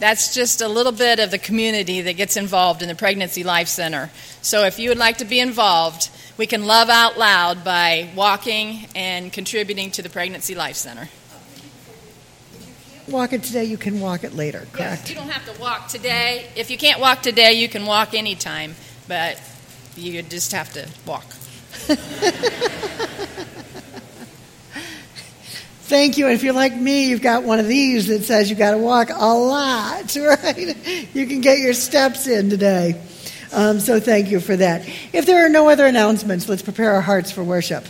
That's just a little bit of the community that gets involved in the Pregnancy Life Center. So if you would like to be involved, we can love out loud by walking and contributing to the Pregnancy Life Center. Walk it today, you can walk it later, correct? Yes, you don't have to walk today. If you can't walk today, you can walk anytime, but you just have to walk. Thank you. And if you're like me, you've got one of these that says you got to walk a lot, right? You can get your steps in today. So thank you for that. If there are no other announcements, let's prepare our hearts for worship.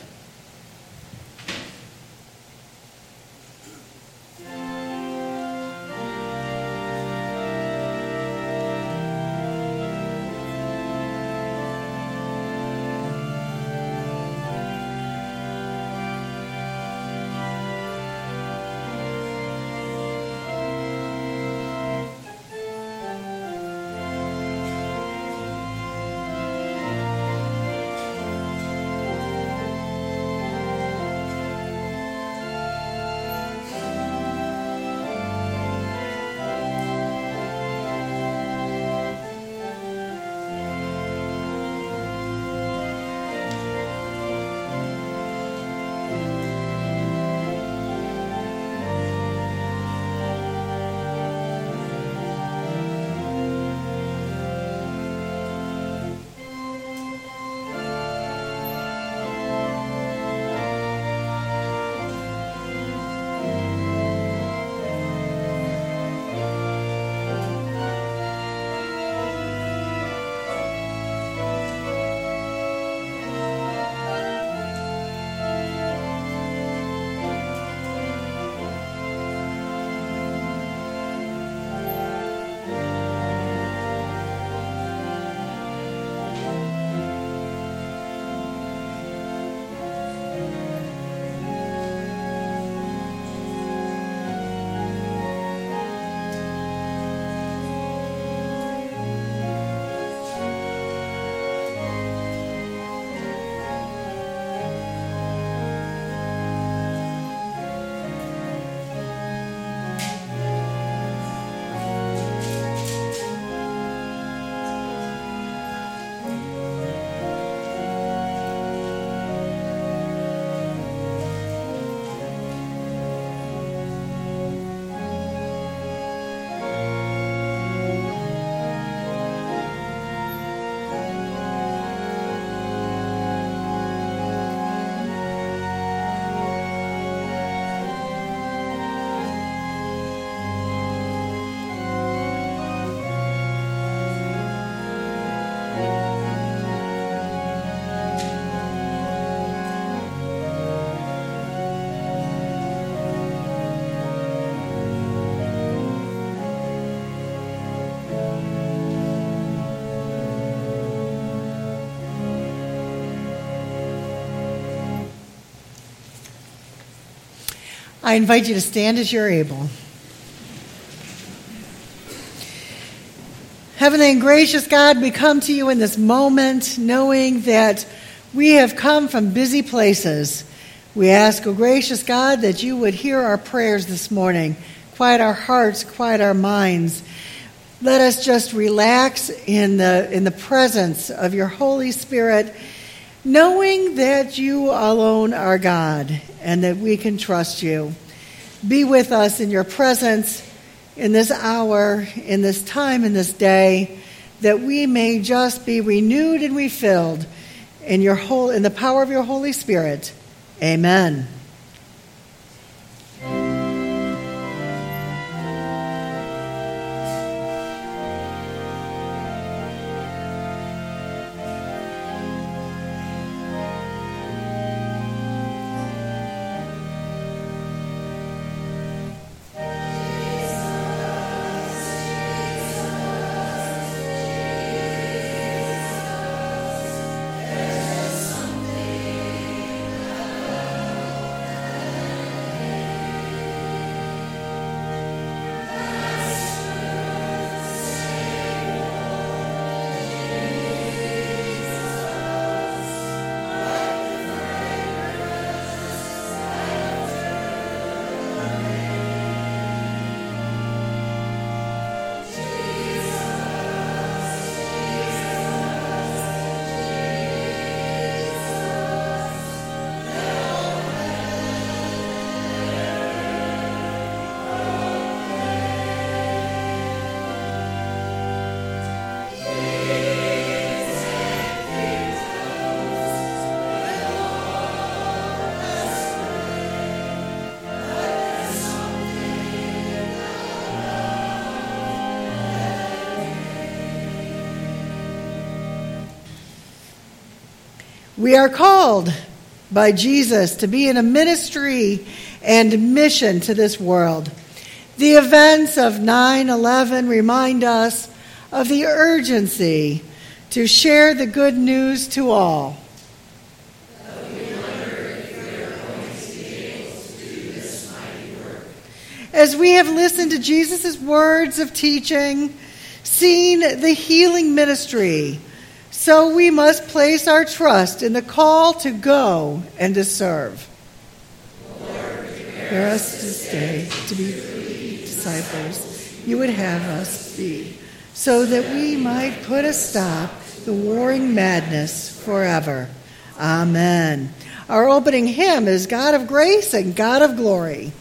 I invite you to stand as you're able. Heavenly and gracious God, we come to you in this moment knowing that we have come from busy places. We ask, O gracious God, that you would hear our prayers this morning. Quiet our hearts, quiet our minds. Let us just relax in the presence of your Holy Spirit, knowing that you alone are God and that we can trust you. Be with us in your presence in this hour, in this time, in this day, that we may just be renewed and refilled in the power of your Holy Spirit. Amen. We are called by Jesus to be in a ministry and mission to this world. The events of 9/11 remind us of the urgency to share the good news to all. As we have listened to Jesus' words of teaching, seen the healing ministry, so we must place our trust in the call to go and to serve. Lord, prepare us this day to be disciples you would have us be, so that we might put a stop to the warring madness forever. Amen. Our opening hymn is God of Grace and God of Glory.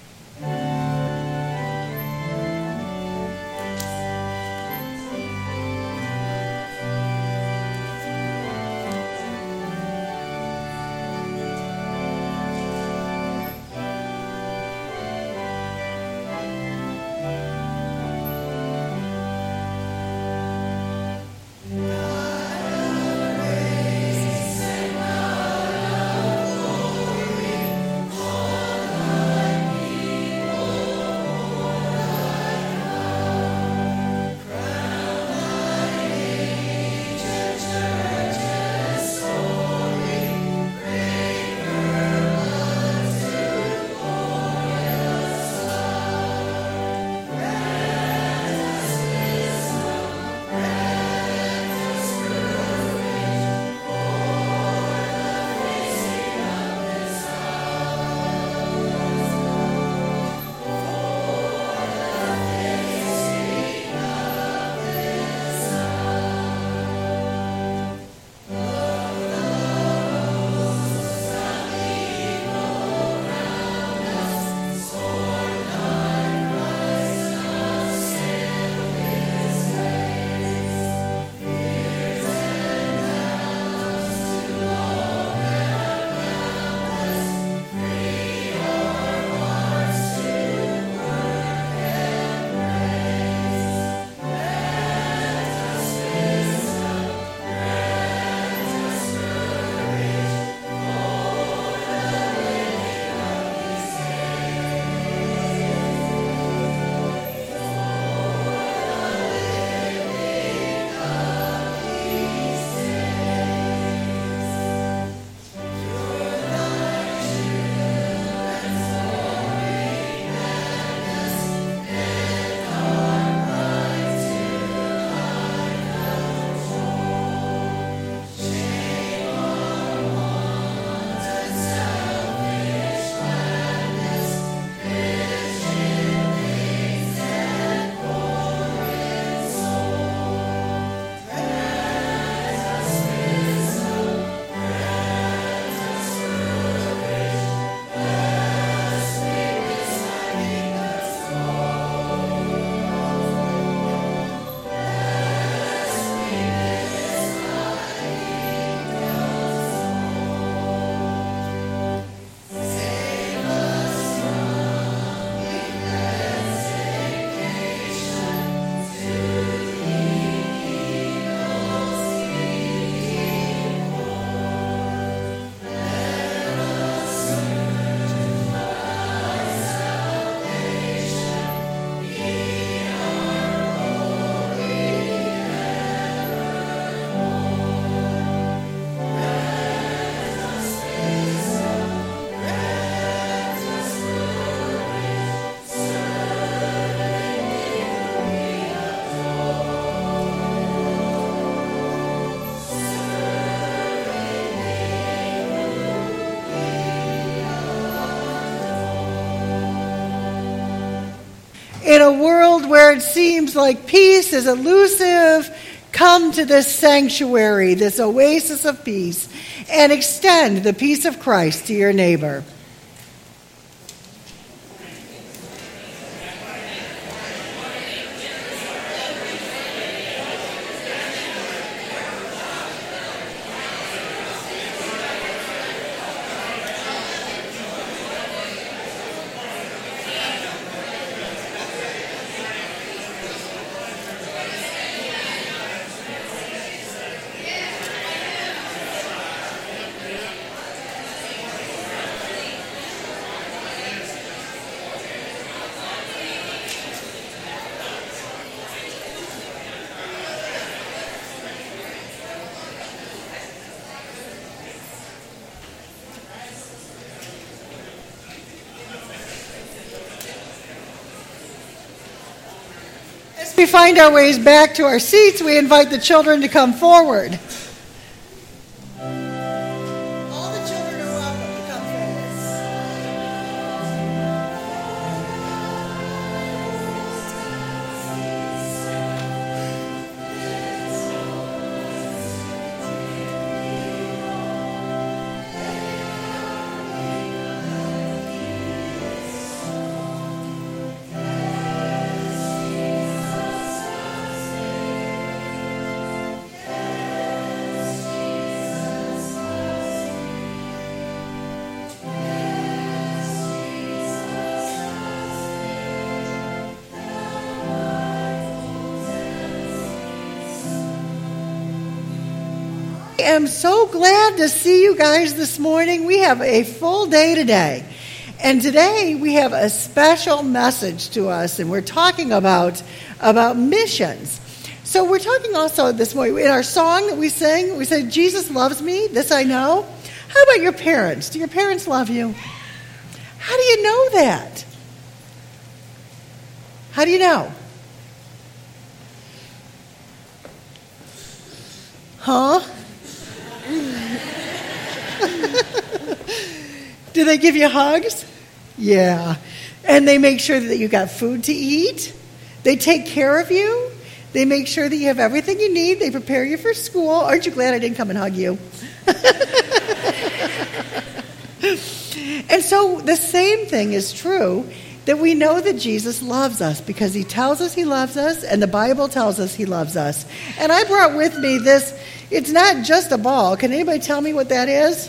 In a world where it seems like peace is elusive, come to this sanctuary, this oasis of peace, and extend the peace of Christ to your neighbor. We find our ways back to our seats. We invite the children to come forward. All the children are welcome to come forward. I am so glad to see you guys this morning. We have a full day today. And today we have a special message to us, and we're talking about missions. So we're talking also this morning, in our song that we sing, we said, Jesus loves me, this I know. How about your parents? Do your parents love you? How do you know that? How do you know? Huh? Do they give you hugs? Yeah. And they make sure that you got food to eat. They take care of you. They make sure that you have everything you need. They prepare you for school. Aren't you glad I didn't come and hug you? And so the same thing is true, that we know that Jesus loves us because he tells us he loves us, and the Bible tells us he loves us. And I brought with me this. It's not just a ball. Can anybody tell me what that is?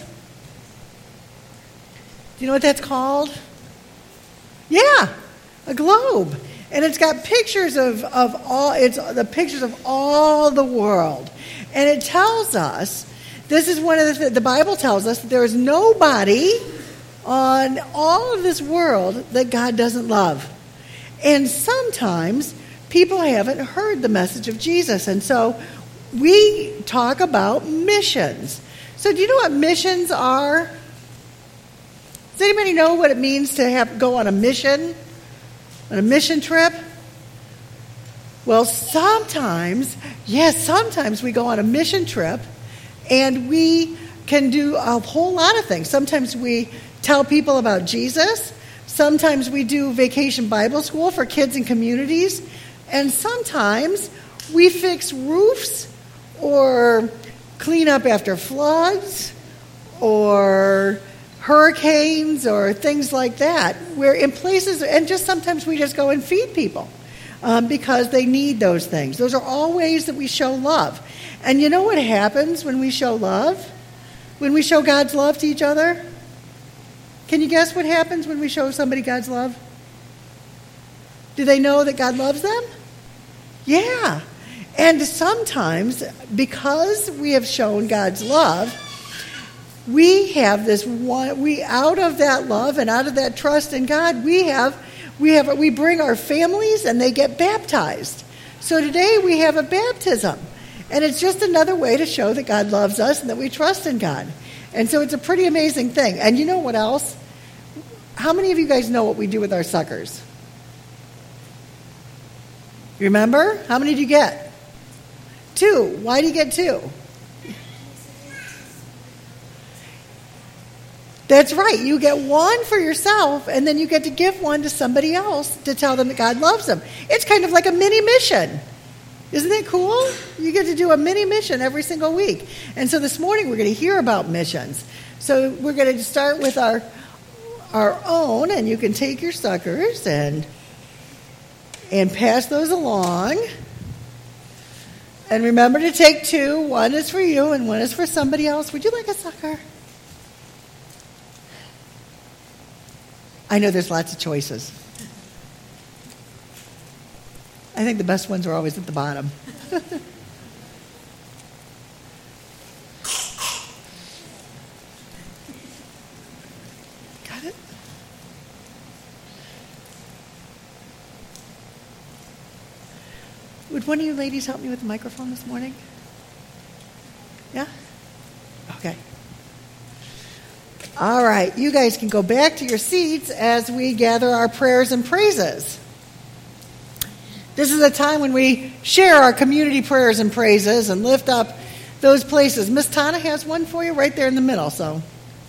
Do you know what that's called? Yeah, a globe. And it's got pictures of all, it's the pictures of all the world. And it tells us, this is one of the Bible tells us that there is nobody on all of this world that God doesn't love. And sometimes people haven't heard the message of Jesus. And so we talk about missions. So do you know what missions are? Does anybody know what it means to go on a mission trip? Well, sometimes we go on a mission trip, and we can do a whole lot of things. Sometimes we tell people about Jesus. Sometimes we do vacation Bible school for kids and communities. And sometimes we fix roofs or clean up after floods or hurricanes or things like that. We're in places, and just sometimes we just go and feed people because they need those things. Those are all ways that we show love. And you know what happens when we show love? When we show God's love to each other? Can you guess what happens when we show somebody God's love? Do they know that God loves them? Yeah. And sometimes, because we have shown God's love, we have this one. We out of that love and out of that trust in God, we bring our families and they get baptized. So today we have a baptism, and it's just another way to show that God loves us and that we trust in God. And so it's a pretty amazing thing. And you know what else? How many of you guys know what we do with our suckers? Remember? How many do you get? 2. Why do you get 2? That's right. You get 1 for yourself, and then you get to give 1 to somebody else to tell them that God loves them. It's kind of like a mini mission. Isn't it cool? You get to do a mini mission every single week. And so this morning we're going to hear about missions. So we're going to start with our own, and you can take your suckers and pass those along. And remember to take 2. 1 is for you and 1 is for somebody else. Would you like a sucker? I know there's lots of choices. I think the best ones are always at the bottom. Got it? Would one of you ladies help me with the microphone this morning? Yeah? Okay. All right, you guys can go back to your seats as we gather our prayers and praises. This is a time when we share our community prayers and praises and lift up those places. Miss Tana has one for you right there in the middle. So,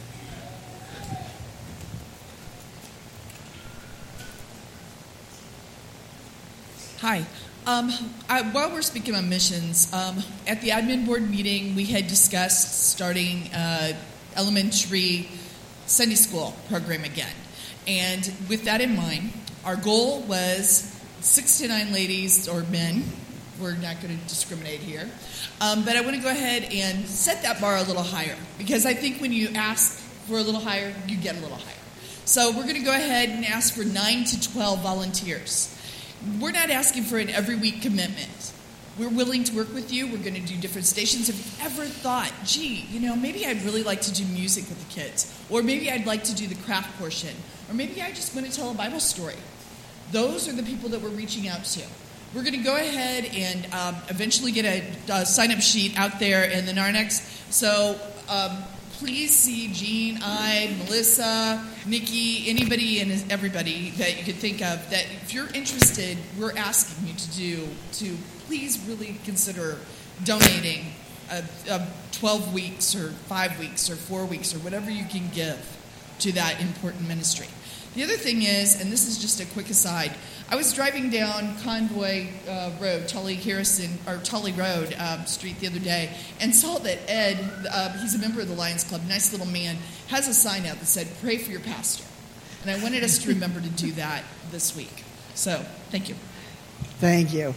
hi. While we're speaking on missions, at the admin board meeting, we had discussed starting elementary Sunday school program again. And with that in mind, our goal was 6 to 9 ladies or men. We're not going to discriminate here. But I want to go ahead and set that bar a little higher, because I think when you ask for a little higher, you get a little higher. So we're going to go ahead and ask for 9 to 12 volunteers. We're not asking for an every week commitment. We're willing to work with you. We're going to do different stations. If you've ever thought, gee, maybe I'd really like to do music with the kids, or maybe I'd like to do the craft portion, or maybe I just want to tell a Bible story. Those are the people that we're reaching out to. We're going to go ahead and eventually get a sign-up sheet out there in the Narnex. So please see Jean, I, Melissa, Nikki, anybody and everybody that you could think of that if you're interested, we're asking you to please really consider donating 12 weeks or 5 weeks or 4 weeks or whatever you can give to that important ministry. The other thing is, and this is just a quick aside, I was driving down Convoy Road, Tully Road Street the other day, and saw that Ed, he's a member of the Lions Club, nice little man, has a sign out that said, "Pray for your pastor." And I wanted us to remember to do that this week. So, thank you. Thank you.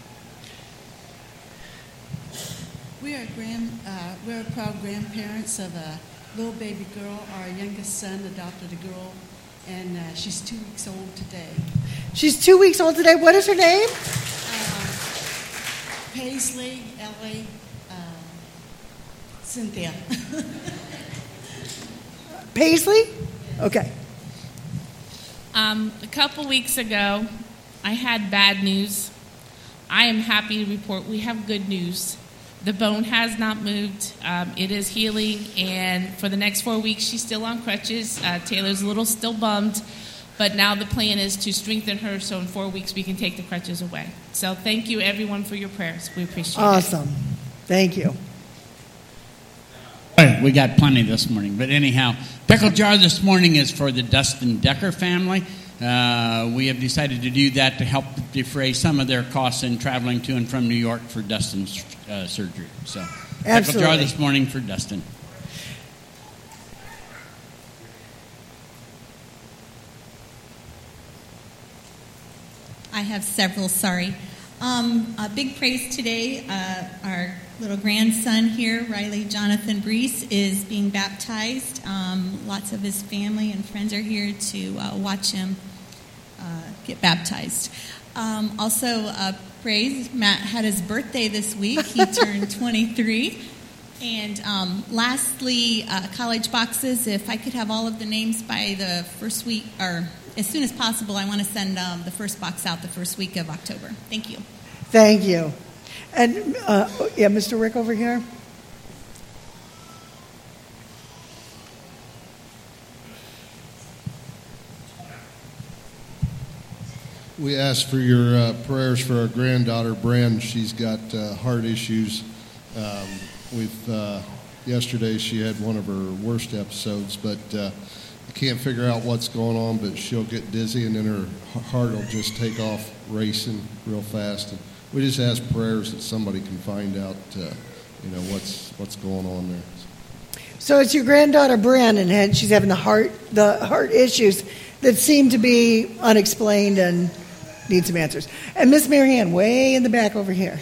We're proud grandparents of a little baby girl. Our youngest son adopted a girl, and she's 2 weeks old today. She's 2 weeks old today. What is her name? Paisley, Ellie, Cynthia. Paisley? Okay. A couple weeks ago, I had bad news. I am happy to report we have good news. The bone has not moved. It is healing, and for the next 4 weeks, she's still on crutches. Taylor's a little still bummed, but now the plan is to strengthen her so in 4 weeks we can take the crutches away. So thank you, everyone, for your prayers. We appreciate it. Awesome. Thank you. All right, we got plenty this morning, but anyhow, Pickle Jar this morning is for the Dustin Decker family. We have decided to do that to help defray some of their costs in traveling to and from New York for Dustin's surgery. So, Absolutely. Pickle Jar this morning for Dustin. I have several, sorry. A big praise today. Our little grandson here, Riley Jonathan Brees, is being baptized. Lots of his family and friends are here to watch him get baptized. Also, praise, Matt had his birthday this week. He turned 23. And lastly, college boxes. If I could have all of the names by the first week, or as soon as possible, I want to send the first box out the first week of October. Thank you. Thank you. And, Mr. Rick over here. We ask for your prayers for our granddaughter, Bren. She's got heart issues. Yesterday she had one of her worst episodes, but can't figure out what's going on, but she'll get dizzy, and then her heart will just take off racing real fast. And we just ask prayers that somebody can find out, what's going on there. So it's your granddaughter, Bren, and she's having the heart issues that seem to be unexplained and need some answers. And Miss Marianne, way in the back over here.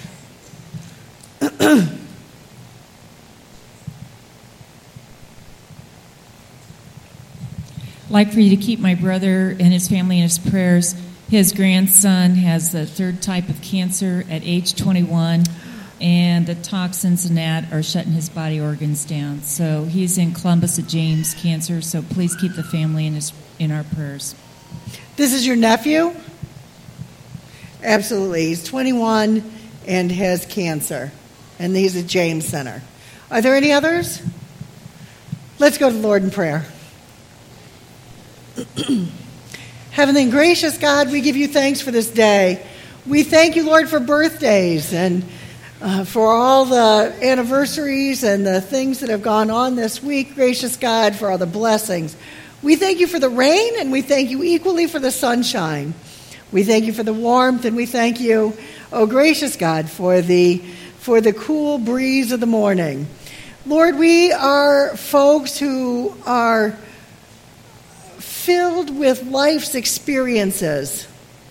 Like for you to keep my brother and his family in his prayers. His grandson has the 3rd type of cancer at age 21, and the toxins and that are shutting his body organs down. So he's in Columbus at James Cancer, so please keep the family in our prayers. This is your nephew? Absolutely. He's 21 and has cancer, and he's at James Center. Are there any others? Let's go to the Lord in prayer. Heavenly and gracious God, we give you thanks for this day. We thank you, Lord, for birthdays and for all the anniversaries and the things that have gone on this week. Gracious God, for all the blessings. We thank you for the rain, and we thank you equally for the sunshine. We thank you for the warmth, and we thank you, oh gracious God, for the cool breeze of the morning. Lord, we are folks who are filled with life's experiences.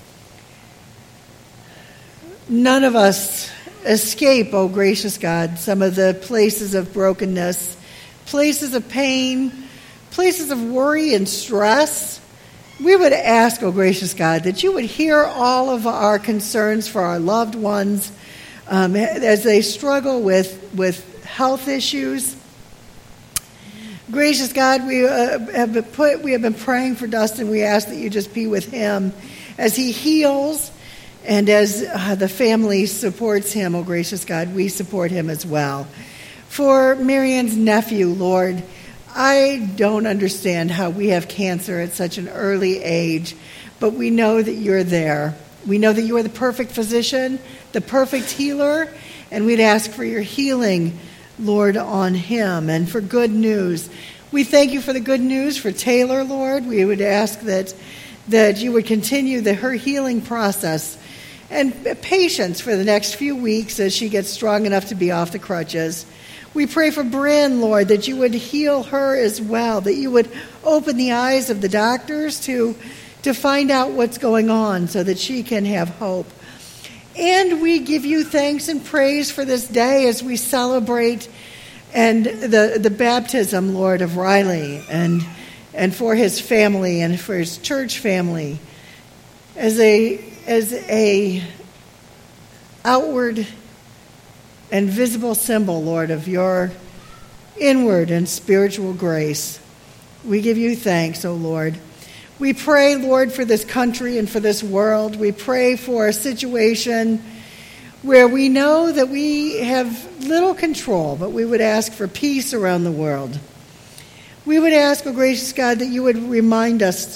None of us escape, oh gracious God, some of the places of brokenness, places of pain, places of worry and stress. We would ask, oh gracious God, that you would hear all of our concerns for our loved ones as they struggle with health issues. Gracious God, we have been praying for Dustin. We ask that you just be with him as he heals and as the family supports him. Oh gracious God, we support him as well. For Marianne's nephew, Lord, I don't understand how we have cancer at such an early age, but we know that you're there. We know that you are the perfect physician, the perfect healer, and we'd ask for your healing, Lord, on him, and for good news. We thank you for the good news for Taylor, Lord. We would ask that you would continue her healing process and patience for the next few weeks as she gets strong enough to be off the crutches. We pray for Bryn, Lord, that you would heal her as well, that you would open the eyes of the doctors to find out what's going on so that she can have hope. And we give you thanks and praise for this day as we celebrate and the baptism, Lord, of Riley and for his family and for his church family as a outward and visible symbol, Lord, of your inward and spiritual grace. We give you thanks, O Lord. We pray, Lord, for this country and for this world. We pray for a situation where we know that we have little control, but we would ask for peace around the world. We would ask, O gracious God, that you would remind us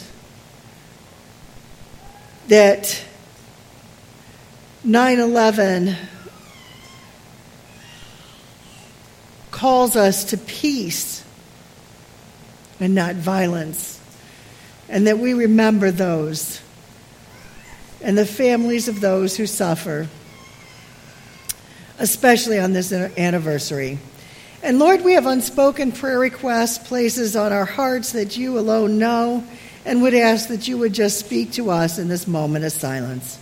that 9/11 calls us to peace and not violence, and that we remember those and the families of those who suffer, especially on this anniversary. And Lord, we have unspoken prayer requests, places on our hearts that you alone know, and would ask that you would just speak to us in this moment of silence.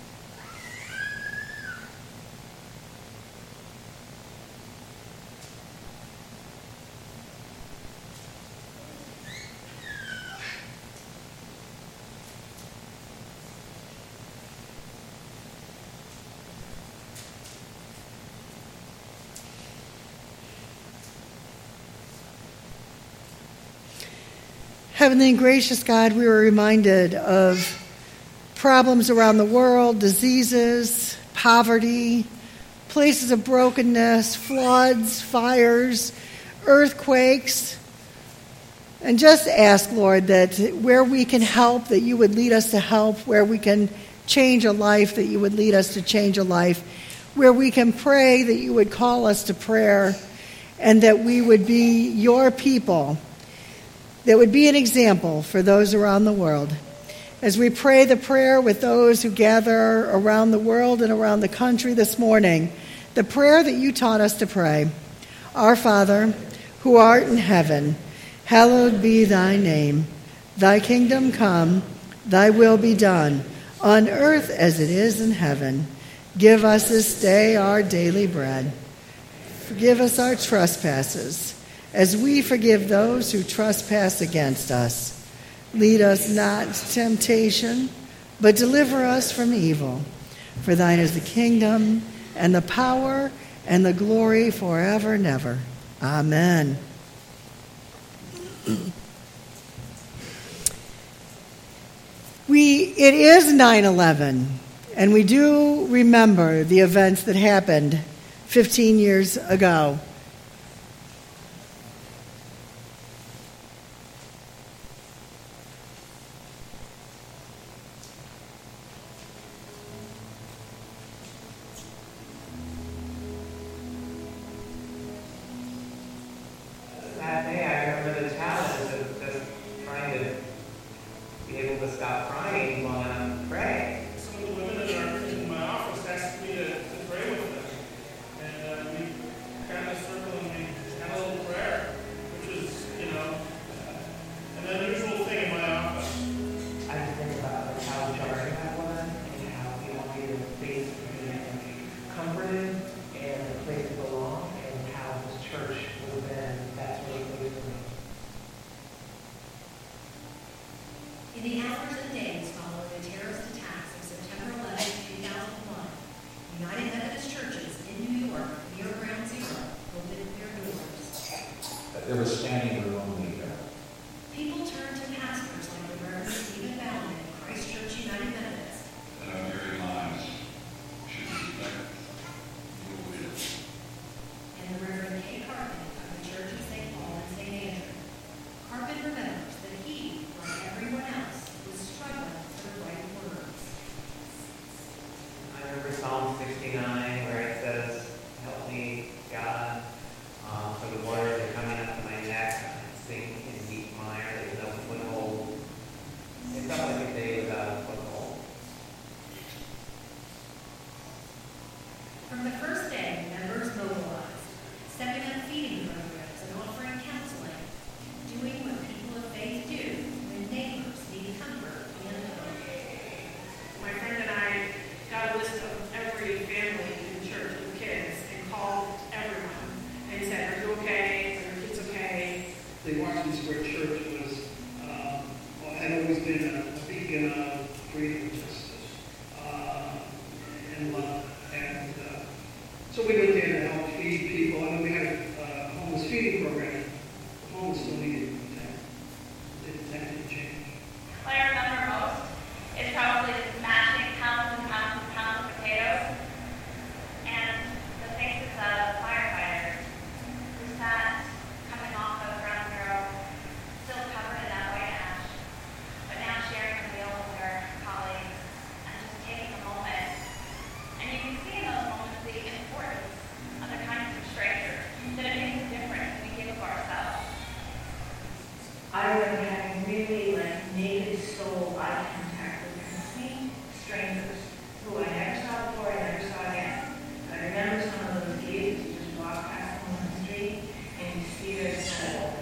Heavenly and gracious God, we were reminded of problems around the world, diseases, poverty, places of brokenness, floods, fires, earthquakes, and just ask, Lord, that where we can help, that you would lead us to help, where we can change a life, that you would lead us to change a life, where we can pray, that you would call us to prayer, and that we would be your people, that would be an example for those around the world. As we pray the prayer with those who gather around the world and around the country this morning, the prayer that you taught us to pray. Our Father, who art in heaven, hallowed be thy name. Thy kingdom come, thy will be done, on earth as it is in heaven. Give us this day our daily bread. Forgive us our trespasses, as we forgive those who trespass against us. Lead us not to temptation, but deliver us from evil. For thine is the kingdom, and the power, and the glory forever and ever. Amen. It is 9/11, and we do remember the events that happened 15 years ago. there was standing room only there. People turned to pastors like the Reverend Stephen Ballman at Christ Church United Methodist. That our very lives should reflect your will. And the Reverend Kay Carpin of the Church of St. Paul and St. Andrew. Carpin remembers that he, like everyone else, was struggling for the right words. I remember Psalm 69 where it says, "Help me, God, for the waters are coming up to my neck, I sink in deep mire, there's no foothold." It felt like a day without a foothold. From the first day, members mobilized, stepping up feeding programs and offering counseling, doing what people of faith do when neighbors need comfort and hope. My friend and I got a list of every family in church with kids and called everyone and said, "Are you okay? Are your kids okay?" The Washington Square Church was, had always been a beacon of freedom, justice, and love. And so we went there to help feed people. I mean, we had a homeless feeding program. The homeless still needed to didn't change. What I remember most is probably smashing pounds and pounds and pounds of potatoes and the faces of firefighters who sat coming off of ground zero, still covered in that white ash, but now sharing a meal with their colleagues and just taking a moment. And you can see in those moments the importance of the kindness of strangers, that it makes a difference when we give of ourselves. I remember having really naked soul eye contact with complete strangers who I never saw before, I never saw again. And I remember some of those kids who just walk past them on the street and you see their soul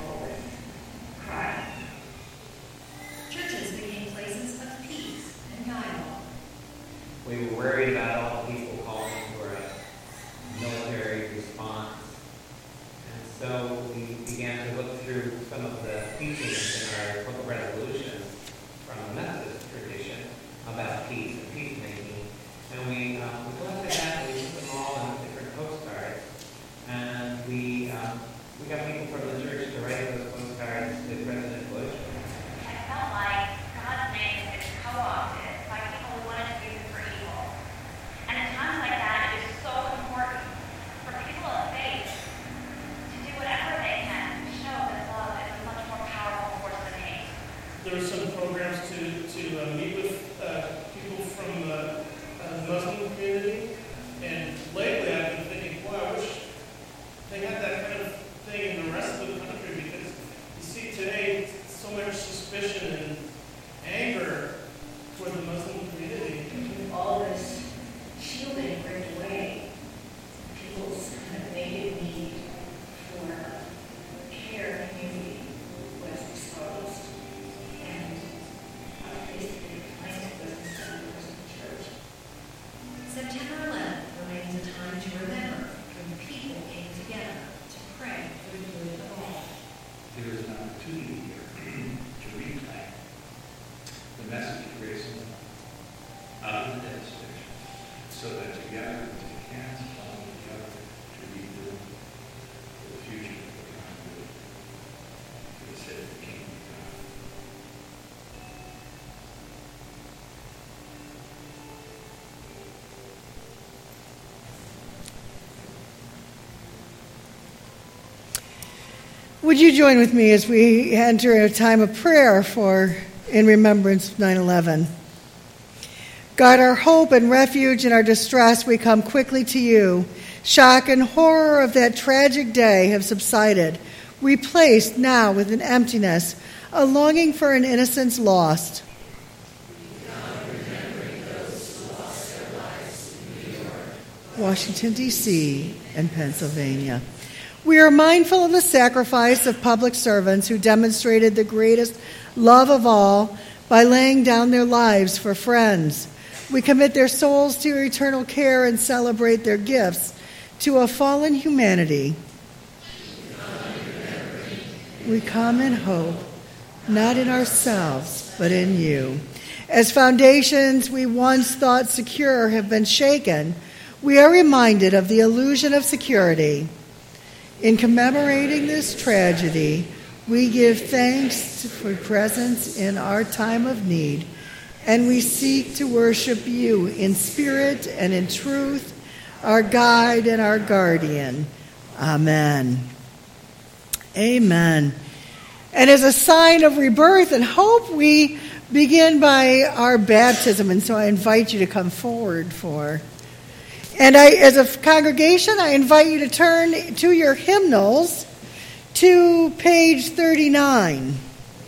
crying. Churches became places of peace and dialogue. We were worried about all the people calling for a military response. And so we began to look through some of the teachings in our book of resolutions from the Methodist tradition about peace and peacemaking. And we collected that, we put them all on different postcards. And we got people from the church to write those postcards to President Bush. I felt like God's name has been co-opted by people who wanted to use it for evil. And at times like that, it is so important for people of faith to do whatever they can to show that love is a much more powerful force than hate. There were some programs to meet with people from the Muslim community, and lately I've been thinking, boy, I wish they had that kind of thing in the rest of the country, because you see today so much suspicion and anger toward the Muslim community. All this shielding ripped away, people's kind of native need for care and community was exposed. And basically, plaintiff was instead of the church. September 11th remains a time to remember when the people came together to pray for the good of all. There is an opportunity here to reclaim the message of grace and love out of the devastation, so that together we can follow each other to rebuild the future of the continuity for the sake of the kingdom of God. Would you join with me as we enter a time of prayer in remembrance of 9/11? God, our hope and refuge in our distress, we come quickly to you. Shock and horror of that tragic day have subsided, replaced now with an emptiness, a longing for an innocence lost. Washington, D.C. and Pennsylvania. We are mindful of the sacrifice of public servants who demonstrated the greatest love of all by laying down their lives for friends. We commit their souls to your eternal care and celebrate their gifts to a fallen humanity. We come in hope, not in ourselves, but in you. As foundations we once thought secure have been shaken, we are reminded of the illusion of security. In commemorating this tragedy, we give thanks for presence in our time of need, and we seek to worship you in spirit and in truth, our guide and our guardian. Amen. Amen. And as a sign of rebirth and hope, we begin by our baptism, and so I invite you to come forward for. And as a congregation, I invite you to turn to your hymnals to page 39.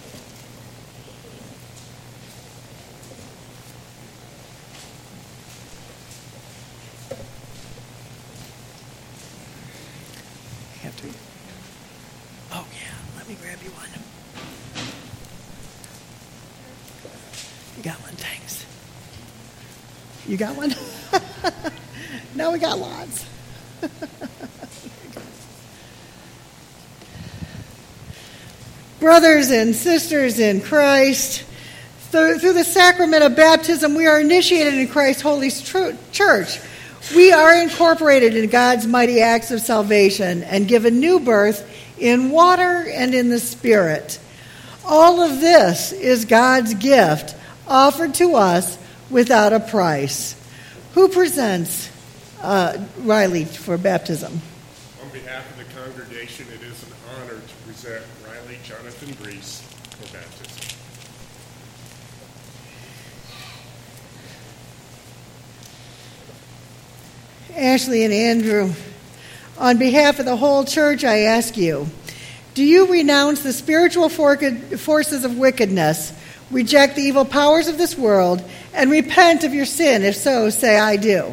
Oh, yeah, let me grab you one. You got one, thanks. You got one? No, we got lots. Brothers and sisters in Christ, through the sacrament of baptism, we are initiated in Christ's holy church. We are incorporated in God's mighty acts of salvation and given new birth in water and in the Spirit. All of this is God's gift offered to us without a price. Who presents Riley for baptism? On behalf of the congregation, it is an honor to present Riley Jonathan Brees for baptism. Ashley and Andrew, on behalf of the whole church, I ask you, do you renounce the spiritual forces of wickedness, reject the evil powers of this world, and repent of your sin? If so, say, I do.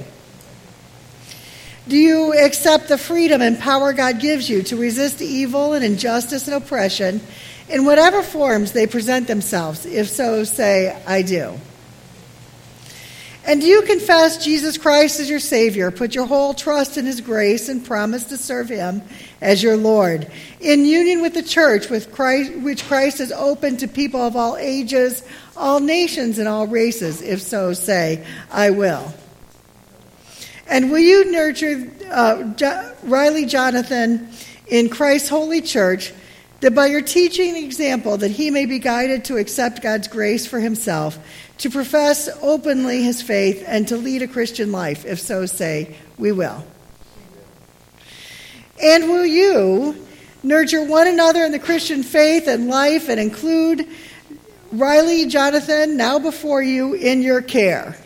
Do you accept the freedom and power God gives you to resist evil and injustice and oppression in whatever forms they present themselves? If so, say, I do. And do you confess Jesus Christ as your Savior, put your whole trust in His grace, and promise to serve Him as your Lord, in union with the church which Christ has opened to people of all ages, all nations, and all races? If so, say, I will. And will you nurture Riley Jonathan in Christ's holy church, that by your teaching and example that he may be guided to accept God's grace for himself, to profess openly his faith, and to lead a Christian life? If so, say, we will. And will you nurture one another in the Christian faith and life, and include Riley Jonathan, now before you, in your care?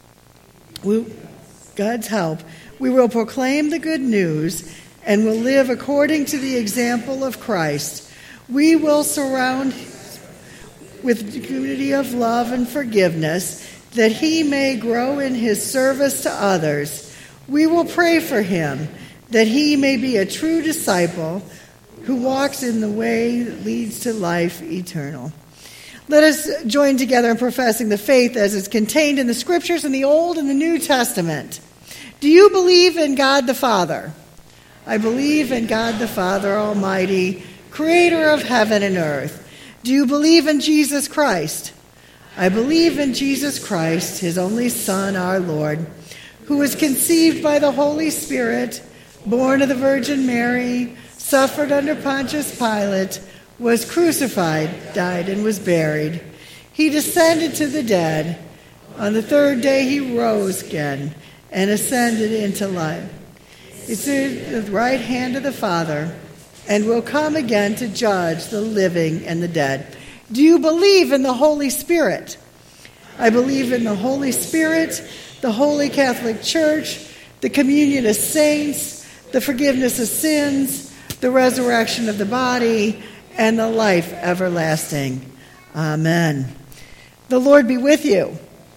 God's help, we will proclaim the good news and will live according to the example of Christ. We will surround with the community of love and forgiveness, that he may grow in his service to others. We will pray for him, that he may be a true disciple who walks in the way that leads to life eternal. Let us join together in professing the faith as is contained in the Scriptures in the Old and the New Testament. Do you believe in God the Father? I believe in God the Father Almighty, creator of heaven and earth. Do you believe in Jesus Christ? I believe in Jesus Christ, his only Son, our Lord, who was conceived by the Holy Spirit, born of the Virgin Mary, suffered under Pontius Pilate, was crucified, died, and was buried. He descended to the dead. On the third day he rose again and ascended into life. It's at the right hand of the Father, and will come again to judge the living and the dead. Do you believe in the Holy Spirit? I believe in the Holy Spirit, the Holy Catholic Church, the communion of saints, the forgiveness of sins, the resurrection of the body, and the life everlasting. Amen. The Lord be with you.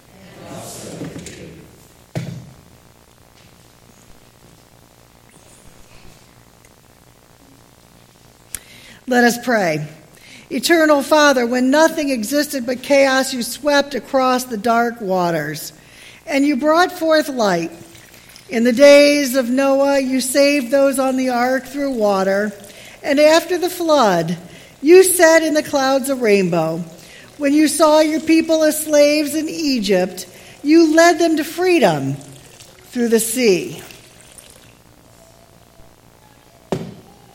Let us pray. Eternal Father, when nothing existed but chaos, you swept across the dark waters, and you brought forth light. In the days of Noah, you saved those on the ark through water, and after the flood, you set in the clouds a rainbow. When you saw your people as slaves in Egypt, you led them to freedom through the sea.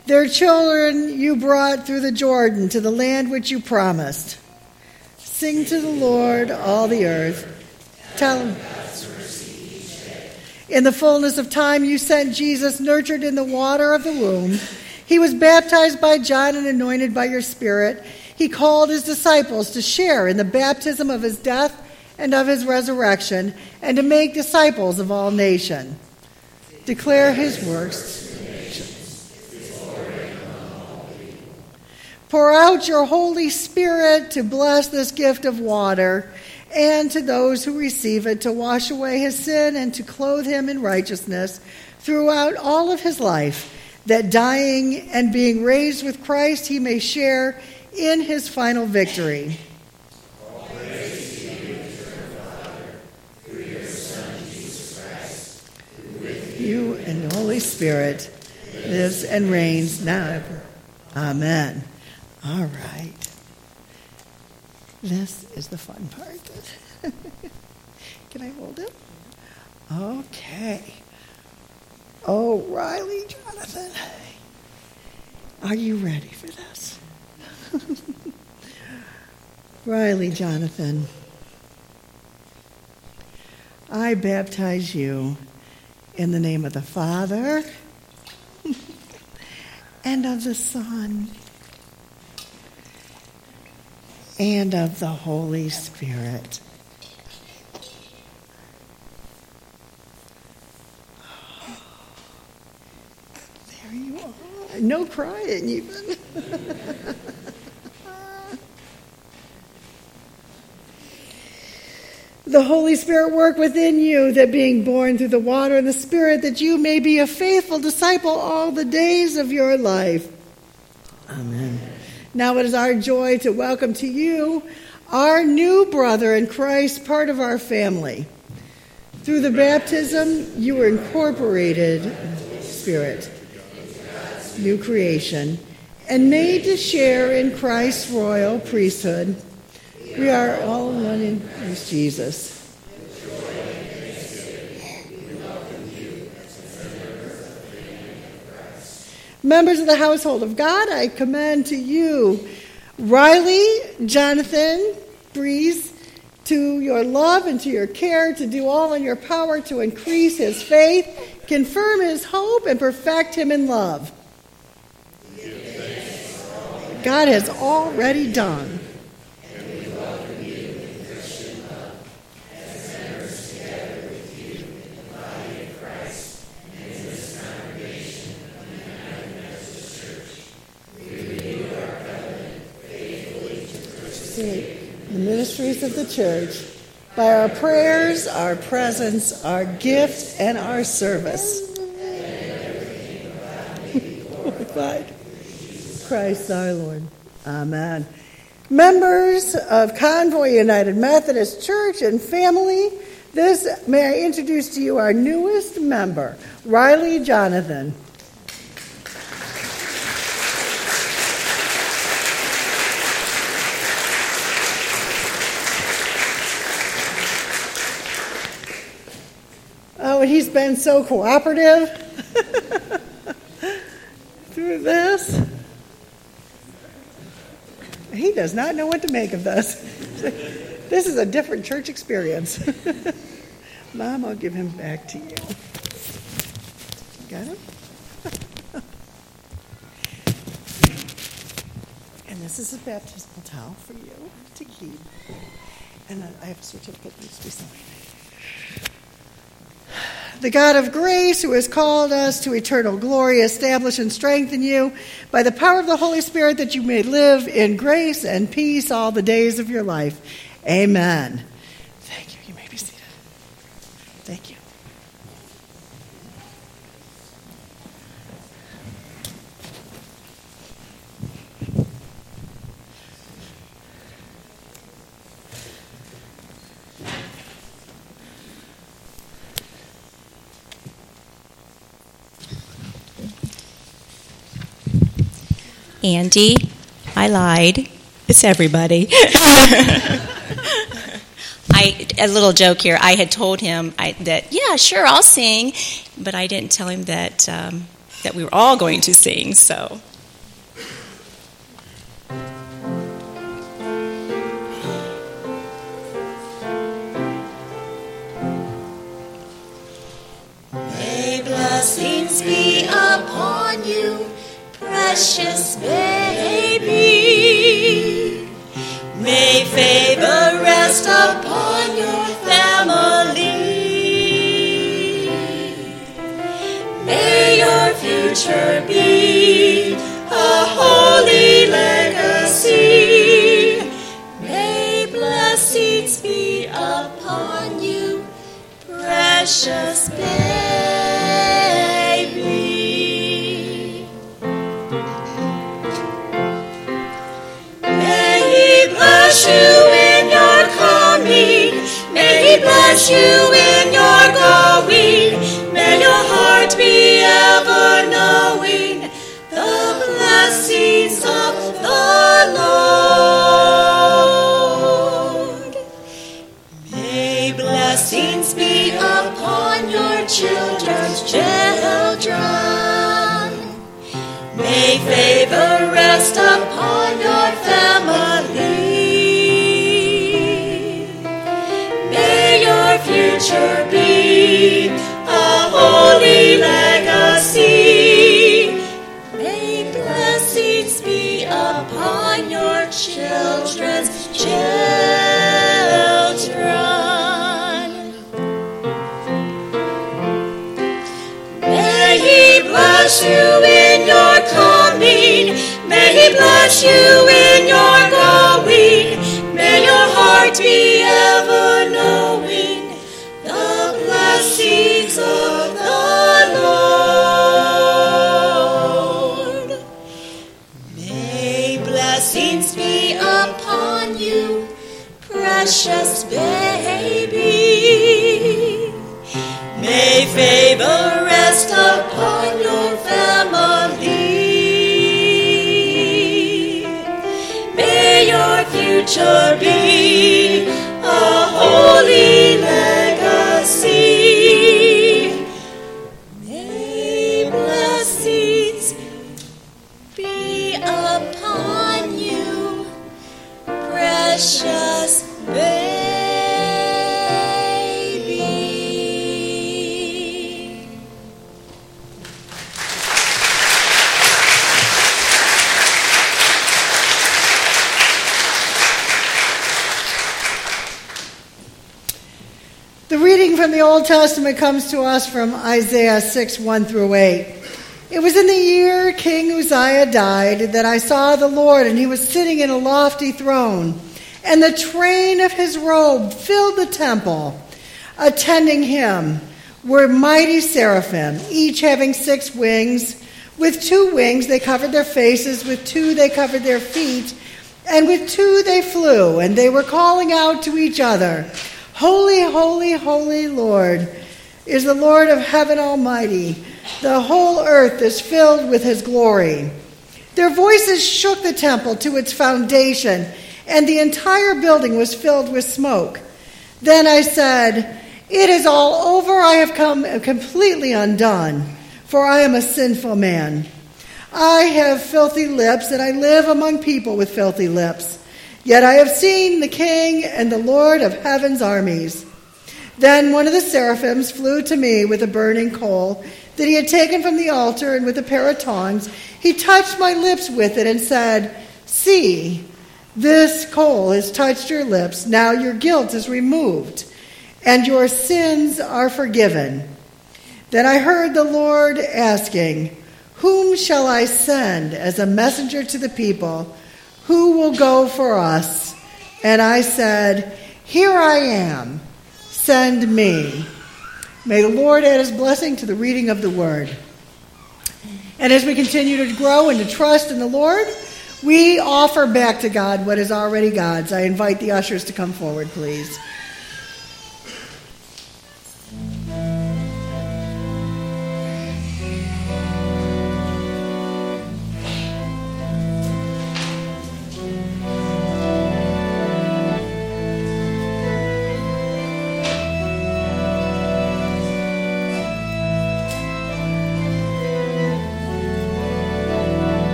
Their children you brought through the Jordan to the land which you promised. Sing to the Lord, all the earth. Tell him. In the fullness of time, you sent Jesus, nurtured in the water of the womb. He was baptized by John and anointed by your Spirit. He called his disciples to share in the baptism of his death and of his resurrection, and to make disciples of all nations. Declare his works. Pour out your Holy Spirit to bless this gift of water, and to those who receive it, to wash away his sin and to clothe him in righteousness throughout all of his life, that dying and being raised with Christ, he may share in his final victory. All praise to you, eternal Father, through your Son, Jesus Christ, who with you and the Holy Spirit lives and reigns now and ever. Amen. All right. This is the fun part. Can I hold it? Okay. Oh, Riley, Jonathan, are you ready for this? Riley, Jonathan, I baptize you in the name of the Father and of the Son and of the Holy Spirit. There you are. No crying even. The Holy Spirit work within you, that being born through the water and the Spirit, that you may be a faithful disciple all the days of your life. Amen. Now it is our joy to welcome to you our new brother in Christ, part of our family. Through the baptism, you were incorporated in the Spirit, new creation, and made to share in Christ's royal priesthood. We are all one in Christ Jesus. Members of the household of God, I commend to you Riley, Jonathan, Breeze, to your love and to your care, to do all in your power to increase his faith, confirm his hope, and perfect him in love. God has already done. The ministries of the church by our prayers, our presence, our gift, and our service. Glorified Christ our Lord. Amen. Members of Convoy United Methodist Church and family, may I introduce to you our newest member, Riley Jonathan. Oh, and he's been so cooperative through this. He does not know what to make of this. This is a different church experience. Mom, I'll give him back to you. Got him? And this is a baptismal towel for you to keep. And then I have a certificate that needs to be signed. The God of grace, who has called us to eternal glory, establish and strengthen you by the power of the Holy Spirit, that you may live in grace and peace all the days of your life. Amen. Thank you. You may be seated. Thank you. Andy, I lied. It's everybody. A little joke here. I had told him that, yeah, sure, I'll sing, but I didn't tell him that that we were all going to sing, so. May blessings be upon you, precious baby. May favor rest upon your family. May your future be a holy legacy. May blessings be upon you, precious baby. May He bless you in your coming. May He bless you in your going. May your heart be ever knowing the blessings of the Lord. May blessings be upon your children's children. May favor rest upon your family. May your future be a holy legacy. May blessings be upon your children's children. May He bless you in your coming. May He bless you in your going. May your heart be ever knowing the blessings of the Lord. May blessings be upon you, precious baby. May favor rest upon your family. May your future be a holy legacy. May blessings be upon you, precious baby. The reading from the Old Testament comes to us from Isaiah 6:1-8. It was in the year King Uzziah died that I saw the Lord, and he was sitting in a lofty throne, and the train of his robe filled the temple. Attending him were mighty seraphim, each having 6 wings. With 2 wings they covered their faces, with 2 they covered their feet, and with 2 they flew, and they were calling out to each other, Holy, holy, holy Lord is the Lord of heaven almighty. The whole earth is filled with his glory. Their voices shook the temple to its foundation, and the entire building was filled with smoke. Then I said, It is all over. I have come completely undone, for I am a sinful man. I have filthy lips, and I live among people with filthy lips. Yet I have seen the King and the Lord of heaven's armies. Then one of the seraphims flew to me with a burning coal that he had taken from the altar, and with a pair of tongs he touched my lips with it and said, See, this coal has touched your lips. Now your guilt is removed, and your sins are forgiven. Then I heard the Lord asking, Whom shall I send as a messenger to the people? Who will go for us? And I said, Here I am. Send me. May the Lord add his blessing to the reading of the word. And as we continue to grow and to trust in the Lord, we offer back to God what is already God's. I invite the ushers to come forward, please.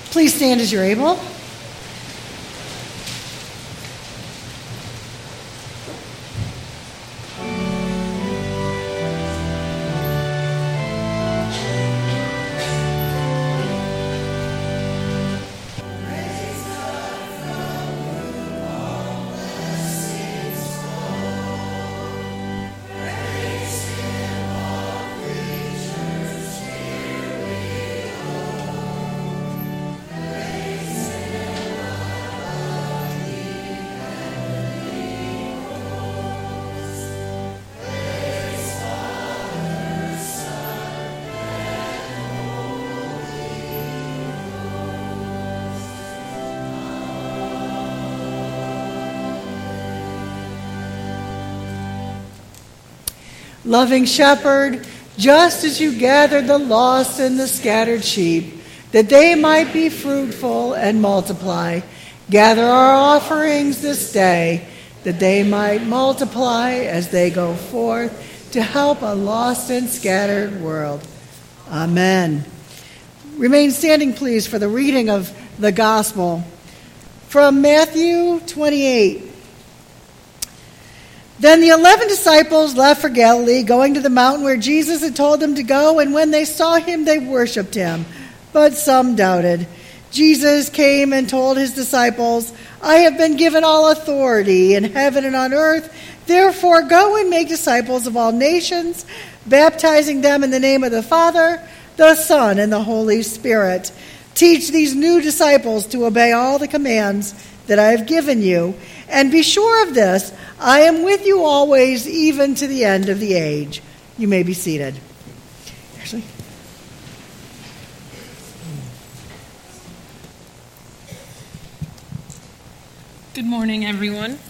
Please stand as you're able. Loving Shepherd, just as you gathered the lost and the scattered sheep, that they might be fruitful and multiply, gather our offerings this day, that they might multiply as they go forth to help a lost and scattered world. Amen. Remain standing, please, for the reading of the Gospel. From Matthew 28. Then the 11 disciples left for Galilee, going to the mountain where Jesus had told them to go, and when they saw him, they worshipped him. But some doubted. Jesus came and told his disciples, I have been given all authority in heaven and on earth. Therefore, go and make disciples of all nations, baptizing them in the name of the Father, the Son, and the Holy Spirit. Teach these new disciples to obey all the commands that I have given you. And be sure of this, I am with you always, even to the end of the age. You may be seated. Ashley? Good morning, everyone.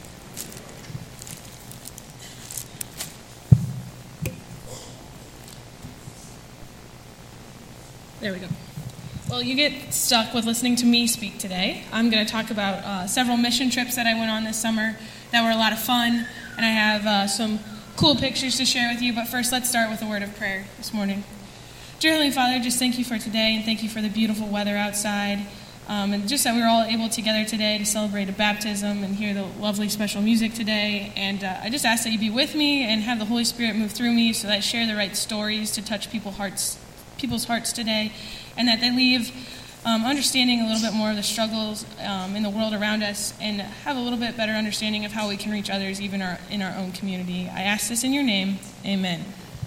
There we go. Well, you get stuck with listening to me speak today. I'm going to talk about several mission trips that I went on this summer that were a lot of fun, and I have some cool pictures to share with you. But first, let's start with a word of prayer this morning. Dear Heavenly Father, just thank you for today, and thank you for the beautiful weather outside, and just that we were all able together today to celebrate a baptism and hear the lovely special music today. And I just ask that you be with me and have the Holy Spirit move through me so that I share the right stories to touch people's hearts today, and that they leave understanding a little bit more of the struggles in the world around us and have a little bit better understanding of how we can reach others even in our own community. I ask this in your name. Amen.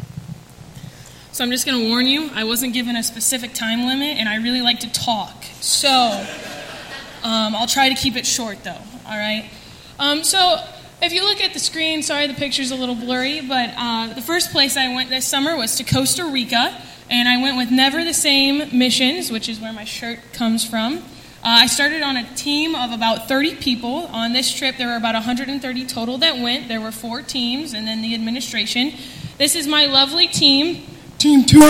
So I'm just going to warn you, I wasn't given a specific time limit, and I really like to talk. So I'll try to keep it short, though. All right? So if you look at the screen, sorry the picture's a little blurry, but the first place I went this summer was to Costa Rica. And I went with Never the Same Missions, which is where my shirt comes from. I started on a team of about 30 people. On this trip, there were about 130 total that went. There were 4 teams, and then the administration. This is my lovely team, Team 2.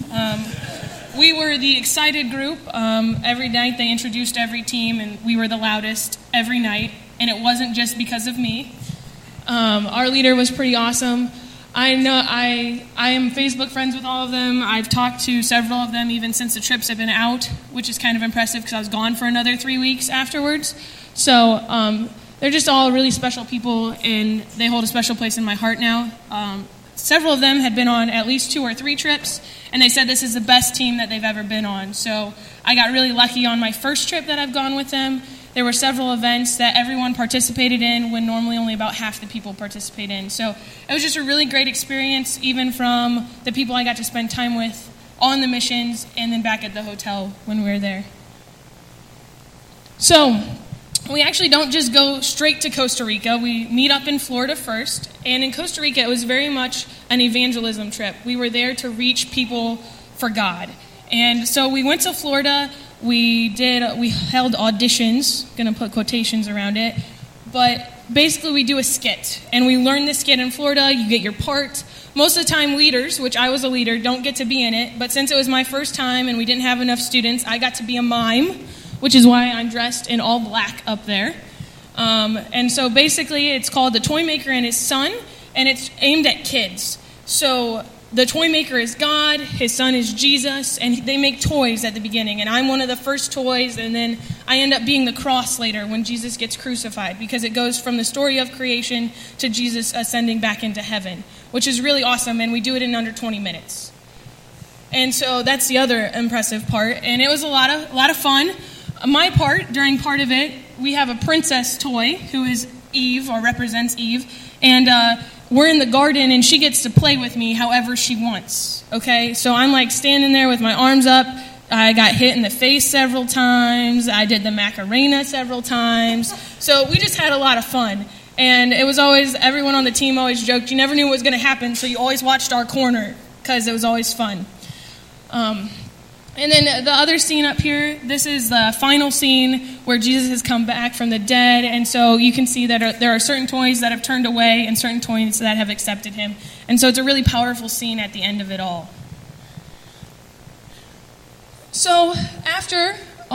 We were the excited group. Every night they introduced every team, and we were the loudest every night. And it wasn't just because of me. Our leader was pretty awesome. I know I am Facebook friends with all of them. I've talked to several of them even since the trips have been out, which is kind of impressive because I was gone for another 3 weeks afterwards. So they're just all really special people, and they hold a special place in my heart now. Several of them had been on at least 2 or 3 trips, and they said this is the best team that they've ever been on. So I got really lucky on my first trip that I've gone with them. There were several events that everyone participated in when normally only about half the people participate in. So it was just a really great experience, even from the people I got to spend time with on the missions and then back at the hotel when we were there. So we actually don't just go straight to Costa Rica. We meet up in Florida first. And in Costa Rica, it was very much an evangelism trip. We were there to reach people for God. And so we went to Florida. We held auditions, going to put quotations around it, but basically we do a skit, and we learn the skit in Florida. You get your part. Most of the time leaders, which I was a leader, don't get to be in it, but since it was my first time and we didn't have enough students, I got to be a mime, which is why I'm dressed in all black up there. And so basically it's called The Toy Maker and His Son, and it's aimed at kids. So the toy maker is God, his son is Jesus, and they make toys at the beginning. And I'm one of the first toys, and then I end up being the cross later when Jesus gets crucified, because it goes from the story of creation to Jesus ascending back into heaven, which is really awesome, and we do it in under 20 minutes. And so that's the other impressive part, and it was a lot of fun. My part, during part of it, we have a princess toy who is Eve, or represents Eve, and we're in the garden, and she gets to play with me however she wants, okay? So I'm like standing there with my arms up. I got hit in the face several times. I did the Macarena several times. So we just had a lot of fun. And it was always, everyone on the team always joked, you never knew what was going to happen, so you always watched our corner, because it was always fun. And then the other scene up here, this is the final scene where Jesus has come back from the dead. And so you can see that there are certain toys that have turned away and certain toys that have accepted him. And so it's a really powerful scene at the end of it all. So after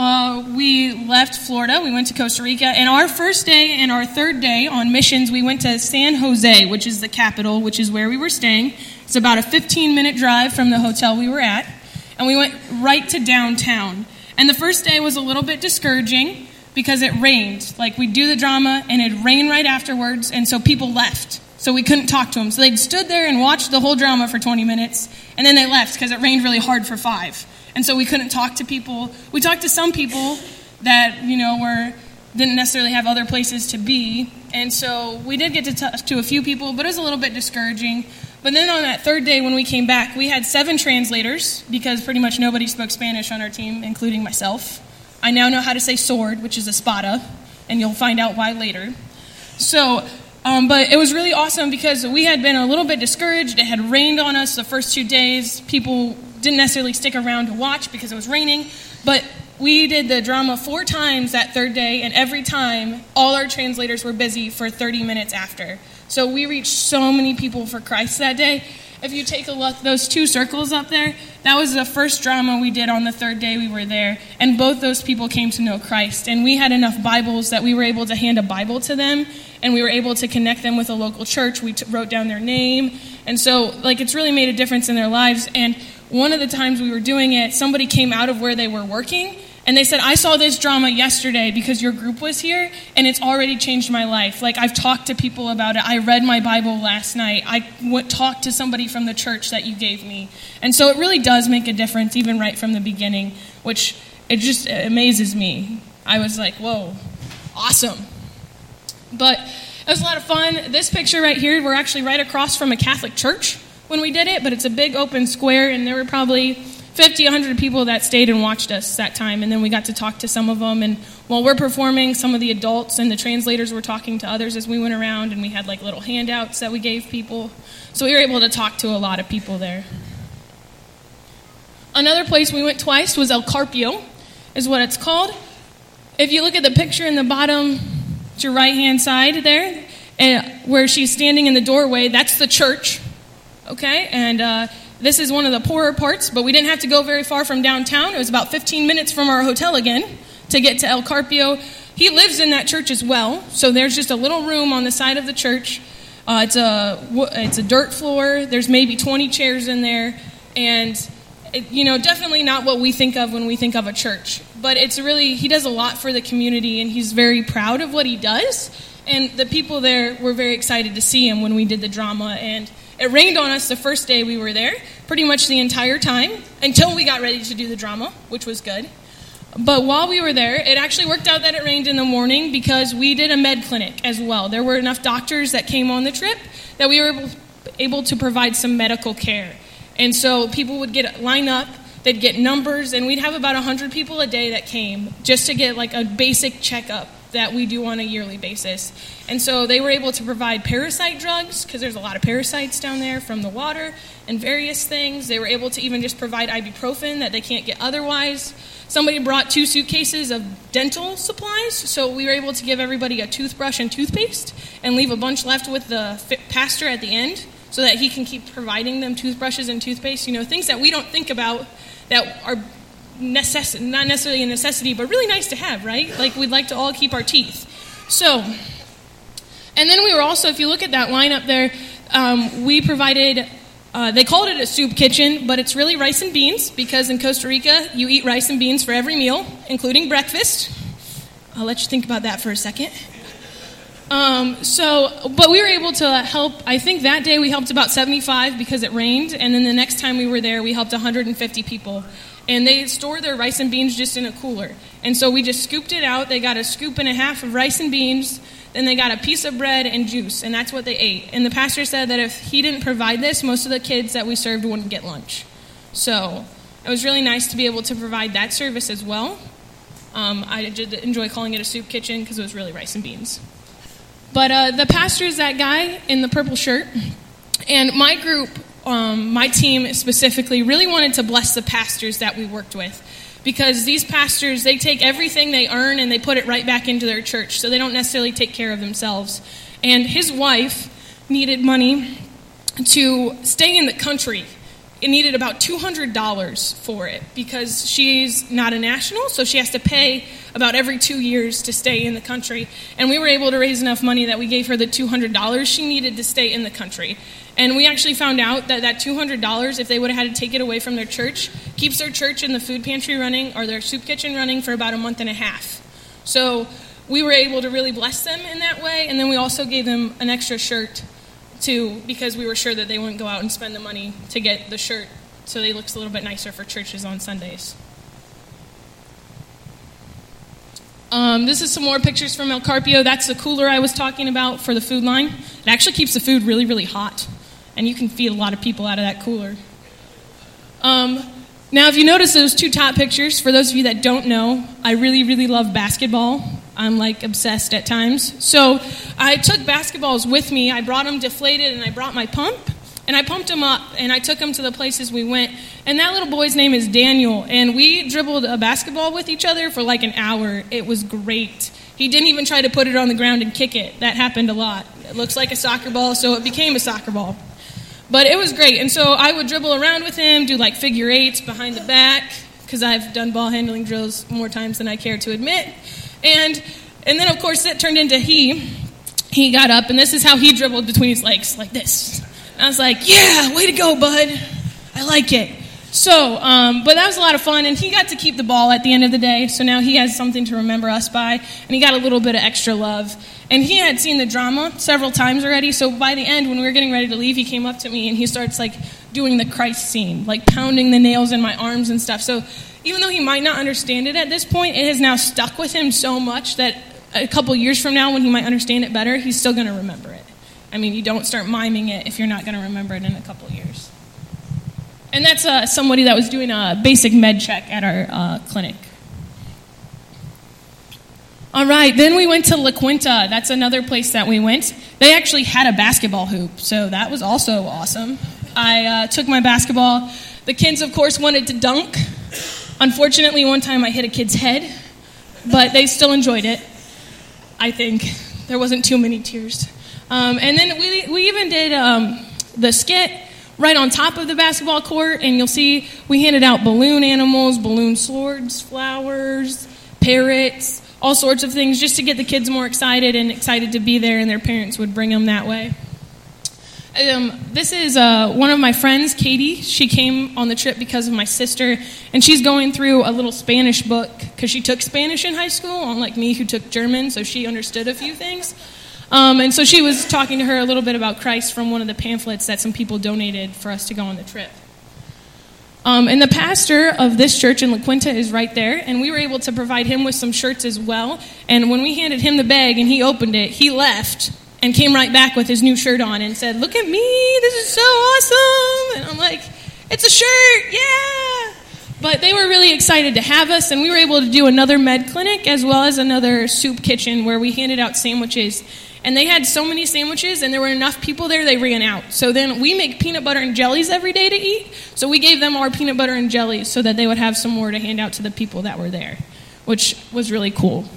we left Florida, we went to Costa Rica. And our first day and our third day on missions, we went to San Jose, which is the capital, which is where we were staying. It's about a 15-minute drive from the hotel we were at. And we went right to downtown. And the first day was a little bit discouraging because it rained. Like, we'd do the drama, and it'd rain right afterwards, and so people left. So we couldn't talk to them. So they'd stood there and watched the whole drama for 20 minutes, and then they left because it rained really hard for 5. And so we couldn't talk to people. We talked to some people that, didn't necessarily have other places to be. And so we did get to talk to a few people, but it was a little bit discouraging. But then on that third day when we came back, we had 7 translators because pretty much nobody spoke Spanish on our team, including myself. I now know how to say sword, which is espada, and you'll find out why later. So, but it was really awesome because we had been a little bit discouraged. It had rained on us the first 2 days. People didn't necessarily stick around to watch because it was raining. But we did the drama 4 times that third day, and every time, all our translators were busy for 30 minutes after. So we reached so many people for Christ that day. If you take a look, those 2 circles up there, that was the first drama we did on the third day we were there. And both those people came to know Christ. And we had enough Bibles that we were able to hand a Bible to them. And we were able to connect them with a local church. We wrote down their name. And so, it's really made a difference in their lives. And one of the times we were doing it, somebody came out of where they were working. And they said, I saw this drama yesterday because your group was here, and it's already changed my life. I've talked to people about it. I read my Bible last night. I talked to somebody from the church that you gave me. And so it really does make a difference, even right from the beginning, which it just amazes me. I was like, whoa, awesome. But it was a lot of fun. This picture right here, we're actually right across from a Catholic church when we did it, but it's a big open square, and there were probably 50, 100 people that stayed and watched us that time, and then we got to talk to some of them. And while we're performing, some of the adults and the translators were talking to others as we went around, and we had little handouts that we gave people. So we were able to talk to a lot of people there. Another place we went twice was El Carpio, is what it's called. If you look at the picture in the bottom, to your right-hand side there, where she's standing in the doorway, that's the church, okay? And this is one of the poorer parts, but we didn't have to go very far from downtown. It was about 15 minutes from our hotel again to get to El Carpio. He lives in that church as well, so there's just a little room on the side of the church. It's a dirt floor. There's maybe 20 chairs in there, and definitely not what we think of when we think of a church. But he does a lot for the community, and he's very proud of what he does. And the people there were very excited to see him when we did the drama, and it rained on us the first day we were there, pretty much the entire time, until we got ready to do the drama, which was good. But while we were there, it actually worked out that it rained in the morning because we did a med clinic as well. There were enough doctors that came on the trip that we were able to provide some medical care. And so people would line up, they'd get numbers, and we'd have about 100 people a day that came just to get a basic checkup that we do on a yearly basis. And so they were able to provide parasite drugs, because there's a lot of parasites down there from the water and various things. They were able to even just provide ibuprofen that they can't get otherwise. Somebody brought 2 suitcases of dental supplies, so we were able to give everybody a toothbrush and toothpaste and leave a bunch left with the pastor at the end so that he can keep providing them toothbrushes and toothpaste, things that we don't think about that are not necessarily a necessity, but really nice to have, right? We'd like to all keep our teeth. So, and then we were also, if you look at that line up there, we provided They called it a soup kitchen, but it's really rice and beans, because in Costa Rica, you eat rice and beans for every meal, including breakfast. I'll let you think about that for a second. But we were able to help. I think that day we helped about 75 because it rained, and then the next time we were there, we helped 150 people. And they store their rice and beans just in a cooler. And so we just scooped it out. They got a scoop and a half of rice and beans. Then they got a piece of bread and juice, and that's what they ate. And the pastor said that if he didn't provide this, most of the kids that we served wouldn't get lunch. So it was really nice to be able to provide that service as well. I did enjoy calling it a soup kitchen because it was really rice and beans. But the pastor is that guy in the purple shirt. And my group, my team specifically, really wanted to bless the pastors that we worked with. Because these pastors, they take everything they earn and they put it right back into their church. So they don't necessarily take care of themselves. And his wife needed money to stay in the country. It needed about $200 for it because she's not a national, so she has to pay about every 2 years to stay in the country. And we were able to raise enough money that we gave her the $200 she needed to stay in the country. And we actually found out that that $200, if they would have had to take it away from their church, keeps their church and the food pantry running or their soup kitchen running for about a month and a half. So we were able to really bless them in that way. And then we also gave them an extra shirt too, because we were sure that they wouldn't go out and spend the money to get the shirt so they look a little bit nicer for churches on Sundays. This is some more pictures from El Carpio. That's the cooler I was talking about for the food line. It actually keeps the food really, really hot, and you can feed a lot of people out of that cooler. Now, if you notice those two top pictures, for those of you that don't know, I really, really love basketball. I'm like obsessed at times. So I took basketballs with me. I brought them deflated, and I brought my pump, and I pumped them up, and I took them to the places we went. And that little boy's name is Daniel, and we dribbled a basketball with each other for like an hour. It was great. He didn't even try to put it on the ground and kick it. That happened a lot. It looks like a soccer ball, so it became a soccer ball. But it was great. And so I would dribble around with him, do like figure eights behind the back, because I've done ball handling drills more times than I care to admit. And then, of course, it turned into he got up, and this is how he dribbled between his legs, like this. And I was like, yeah, way to go, bud. I like it. So, but that was a lot of fun, and he got to keep the ball at the end of the day, so now he has something to remember us by, and he got a little bit of extra love. And he had seen the drama several times already, so by the end, when we were getting ready to leave, he came up to me, and he starts, like, doing the Christ scene, like pounding the nails in my arms and stuff. So even though he might not understand it at this point, it has now stuck with him so much that a couple years from now, when he might understand it better, he's still going to remember it. I mean, you don't start miming it if you're not going to remember it in a couple years. And that's somebody that was doing a basic med check at our clinic. All right, then we went to La Quinta. That's another place that we went. They actually had a basketball hoop, so that was also awesome. I took my basketball. The kids, of course, wanted to dunk. Unfortunately, one time I hit a kid's head, but they still enjoyed it, I think. There wasn't too many tears. And then we even did the skit right on top of the basketball court, and you'll see we handed out balloon animals, balloon swords, flowers, parrots, all sorts of things just to get the kids more excited and excited to be there, and their parents would bring them that way. This is one of my friends, Katie. She came on the trip because of my sister, and she's going through a little Spanish book because she took Spanish in high school, unlike me who took German, so she understood a few things. And so she was talking to her a little bit about Christ from one of the pamphlets that some people donated for us to go on the trip. And the pastor of this church in La Quinta is right there, and we were able to provide him with some shirts as well. And when we handed him the bag and he opened it, he left and came right back with his new shirt on and said, "Look at me, this is so awesome." And I'm like, "It's a shirt, yeah." But they were really excited to have us, and we were able to do another med clinic as well as another soup kitchen where we handed out sandwiches. And they had so many sandwiches, and there were enough people there, they ran out. So then we make peanut butter and jellies every day to eat. So we gave them our peanut butter and jellies so that they would have some more to hand out to the people that were there, which was really cool.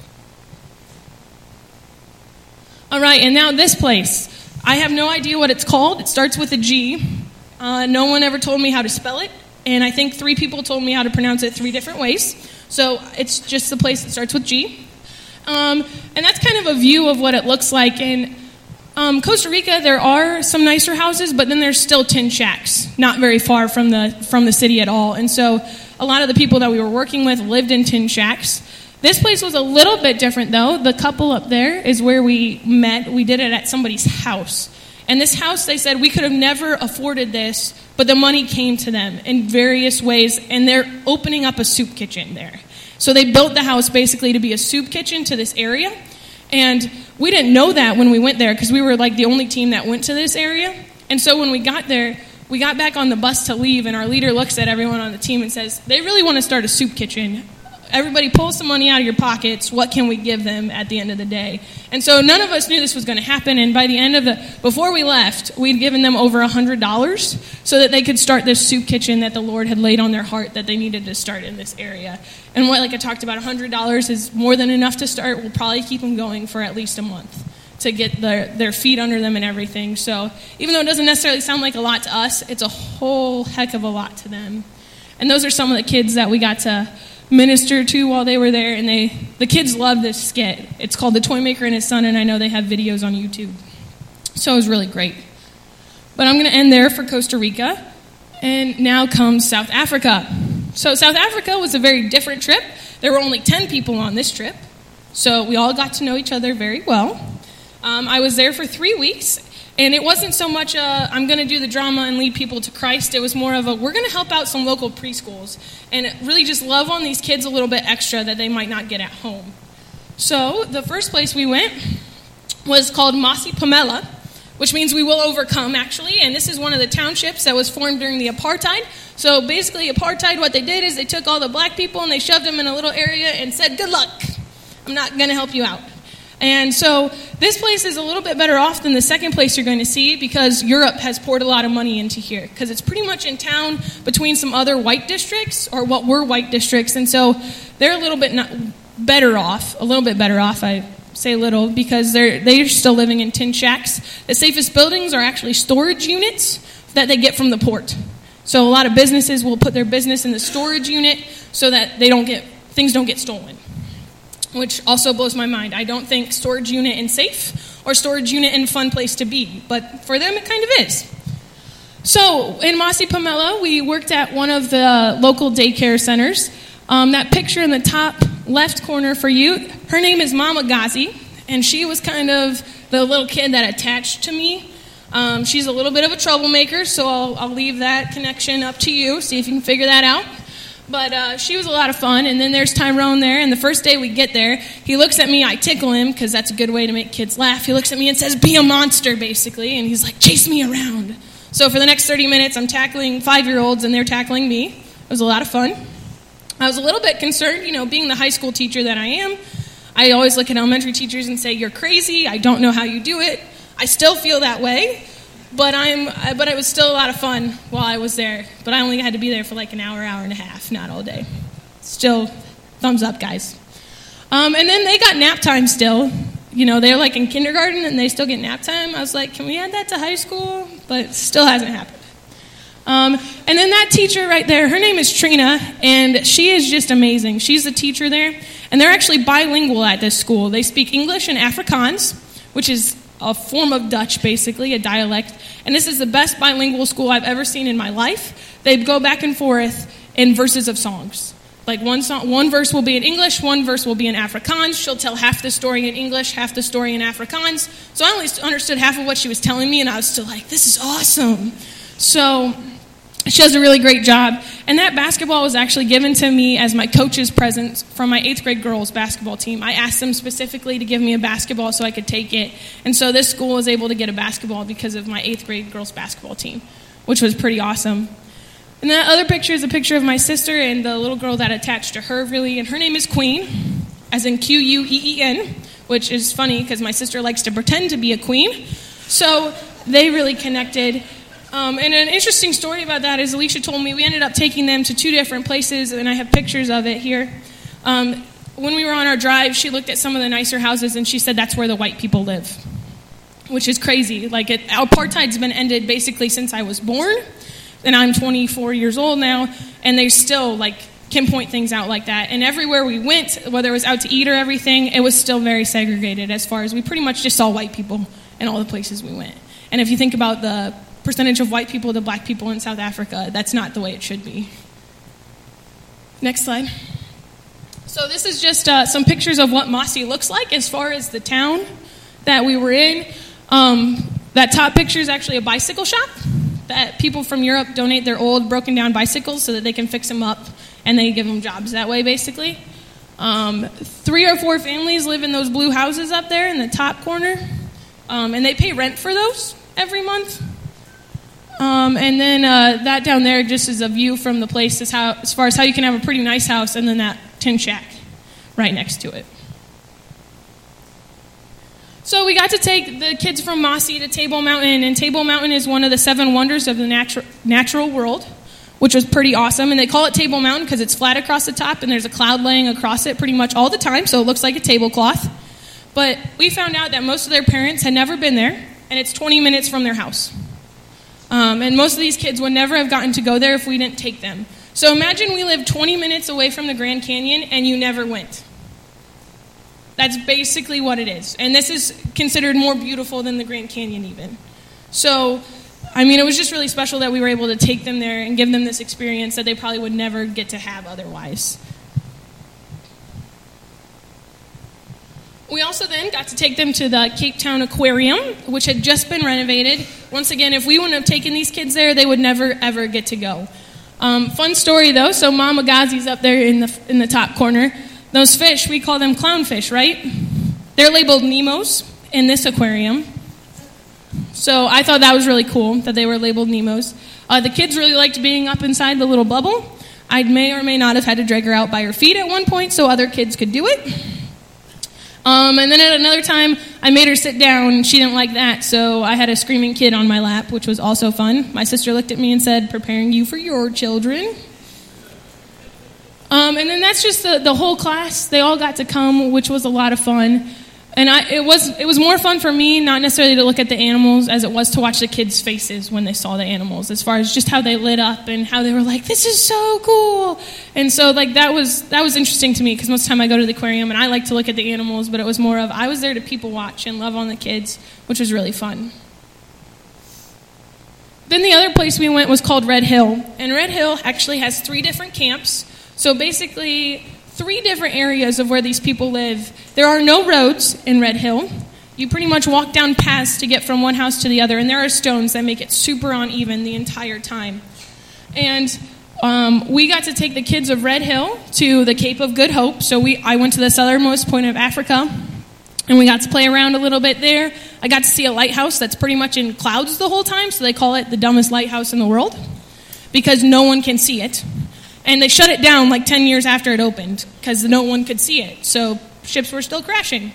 All right, and now this place. I have no idea what it's called. It starts with a G. No one ever told me how to spell it, and I think 3 people told me how to pronounce it 3 different ways. So it's just the place that starts with G. And that's kind of a view of what it looks like. And Costa Rica, there are some nicer houses, but then there's still tin shacks, not very far from the city at all. And so a lot of the people that we were working with lived in tin shacks. This place was a little bit different, though. The couple up there is where we met. We did it at somebody's house. And this house, they said, we could have never afforded this, but the money came to them in various ways, and they're opening up a soup kitchen there. So they built the house basically to be a soup kitchen to this area. And we didn't know that when we went there because we were like the only team that went to this area. And so when we got there, we got back on the bus to leave, and our leader looks at everyone on the team and says, they really want to start a soup kitchen. Everybody pull some money out of your pockets. What can we give them at the end of the day? And so none of us knew this was going to happen. And by the end of before we left, we'd given them over $100 so that they could start this soup kitchen that the Lord had laid on their heart that they needed to start in this area. And like I talked about, $100 is more than enough to start. We'll probably keep them going for at least a month to get their feet under them and everything. So even though it doesn't necessarily sound like a lot to us, it's a whole heck of a lot to them. And those are some of the kids that we got to minister to while they were there, and the kids loved this skit. It's called The Toy Maker and His Son, and I know they have videos on YouTube. So it was really great. But I'm going to end there for Costa Rica, and now comes South Africa. So South Africa was a very different trip. There were only 10 people on this trip, so we all got to know each other very well. I was there for 3 weeks, and it wasn't so much I'm going to do the drama and lead people to Christ. It was more of we're going to help out some local preschools and really just love on these kids a little bit extra that they might not get at home. So the first place we went was called Masipamela, which means we will overcome, actually. And this is one of the townships that was formed during the apartheid. So basically, apartheid, what they did is they took all the black people and they shoved them in a little area and said, good luck. I'm not going to help you out. And so this place is a little bit better off than the second place you're going to see because Europe has poured a lot of money into here because it's pretty much in town between some other white districts or what were white districts. And so they're a little bit better off, I say little, because they're still living in tin shacks. The safest buildings are actually storage units that they get from the port. So a lot of businesses will put their business in the storage unit so that things don't get stolen. Which also blows my mind. I don't think storage unit and safe or storage unit and fun place to be, but for them it kind of is. So in Masipamela, we worked at one of the local daycare centers. That picture in the top left corner for you, her name is Mama Gazi, and she was kind of the little kid that attached to me. She's a little bit of a troublemaker, so I'll leave that connection up to you, see if you can figure that out. But she was a lot of fun, and then there's Tyrone there, and the first day we get there, he looks at me, I tickle him, because that's a good way to make kids laugh. He looks at me and says, be a monster, basically, and he's like, chase me around. So for the next 30 minutes, I'm tackling 5-year-olds, and they're tackling me. It was a lot of fun. I was a little bit concerned, being the high school teacher that I am. I always look at elementary teachers and say, you're crazy, I don't know how you do it. I still feel that way. But it was still a lot of fun while I was there. But I only had to be there for like an hour and a half, not all day. Still, thumbs up, guys. And then they got nap time still. They're like in kindergarten and they still get nap time. I was like, can we add that to high school? But it still hasn't happened. And then that teacher right there, her name is Trina, and she is just amazing. She's the teacher there. And they're actually bilingual at this school. They speak English and Afrikaans, which is a form of Dutch, basically, a dialect. And this is the best bilingual school I've ever seen in my life. They go back and forth in verses of songs. Like one verse will be in English, one verse will be in Afrikaans. She'll tell half the story in English, half the story in Afrikaans. So I only understood half of what she was telling me, and I was still like, this is awesome. So she does a really great job. And that basketball was actually given to me as my coach's present from my 8th grade girls basketball team. I asked them specifically to give me a basketball so I could take it. And so this school was able to get a basketball because of my 8th grade girls basketball team, which was pretty awesome. And that other picture is a picture of my sister and the little girl that attached to her, really. And her name is Queen, as in Queen, which is funny because my sister likes to pretend to be a queen. So they really connected. And an interesting story about that is Alicia told me we ended up taking them to 2 different places, and I have pictures of it here. When we were on our drive, she looked at some of the nicer houses, and she said that's where the white people live, which is crazy. Apartheid's been ended basically since I was born, and I'm 24 years old now, and they still, can point things out like that. And everywhere we went, whether it was out to eat or everything, it was still very segregated as far as we pretty much just saw white people in all the places we went. And if you think about the percentage of white people to black people in South Africa, that's not the way it should be. Next slide. So this is just some pictures of what Mossy looks like as far as the town that we were in. That top picture is actually a bicycle shop that people from Europe donate their old broken down bicycles so that they can fix them up, and they give them jobs that way, basically. 3 or 4 families live in those blue houses up there in the top corner, and they pay rent for those every month. And then that down there just is a view from the place as far as how you can have a pretty nice house, and then that tin shack right next to it. So we got to take the kids from Mossy to Table Mountain, and Table Mountain is one of the 7 wonders of the natural world, which was pretty awesome. And they call it Table Mountain because it's flat across the top, and there's a cloud laying across it pretty much all the time, so it looks like a tablecloth. But we found out that most of their parents had never been there, and it's 20 minutes from their house. And most of these kids would never have gotten to go there if we didn't take them. So imagine we live 20 minutes away from the Grand Canyon, and you never went. That's basically what it is. And this is considered more beautiful than the Grand Canyon even. So, I mean, it was just really special that we were able to take them there and give them this experience that they probably would never get to have otherwise. We also then got to take them to the Cape Town Aquarium, which had just been renovated. Once again, if we wouldn't have taken these kids there, they would never, ever get to go. Fun story, though. So Mama Ghazi's up there in the top corner. Those fish, we call them clownfish, right? They're labeled Nemos in this aquarium. So I thought that was really cool that they were labeled Nemos. The kids really liked being up inside the little bubble. I may or may not have had to drag her out by her feet at one point so other kids could do it. And then at another time, I made her sit down. She didn't like that, so I had a screaming kid on my lap, which was also fun. My sister looked at me and said, "Preparing you for your children." And then that's just the whole class. They all got to come, which was a lot of fun. And it was more fun for me, not necessarily to look at the animals, as it was to watch the kids' faces when they saw the animals, as far as just how they lit up and how they were like, "This is so cool." And so like that was interesting to me, because most of the time I go to the aquarium and I like to look at the animals, but it was more of I was there to people watch and love on the kids, which was really fun. Then the other place we went was called Red Hill. And Red Hill actually has 3 different camps. So basically 3 different areas of where these people live. There are no roads in Red Hill. You pretty much walk down paths to get from one house to the other, and there are stones that make it super uneven the entire time. And we got to take the kids of Red Hill to the Cape of Good Hope. So I went to the southernmost point of Africa, and we got to play around a little bit there. I got to see a lighthouse that's pretty much in clouds the whole time, so they call it the dumbest lighthouse in the world, because no one can see it. And they shut it down like 10 years after it opened because no one could see it. So ships were still crashing.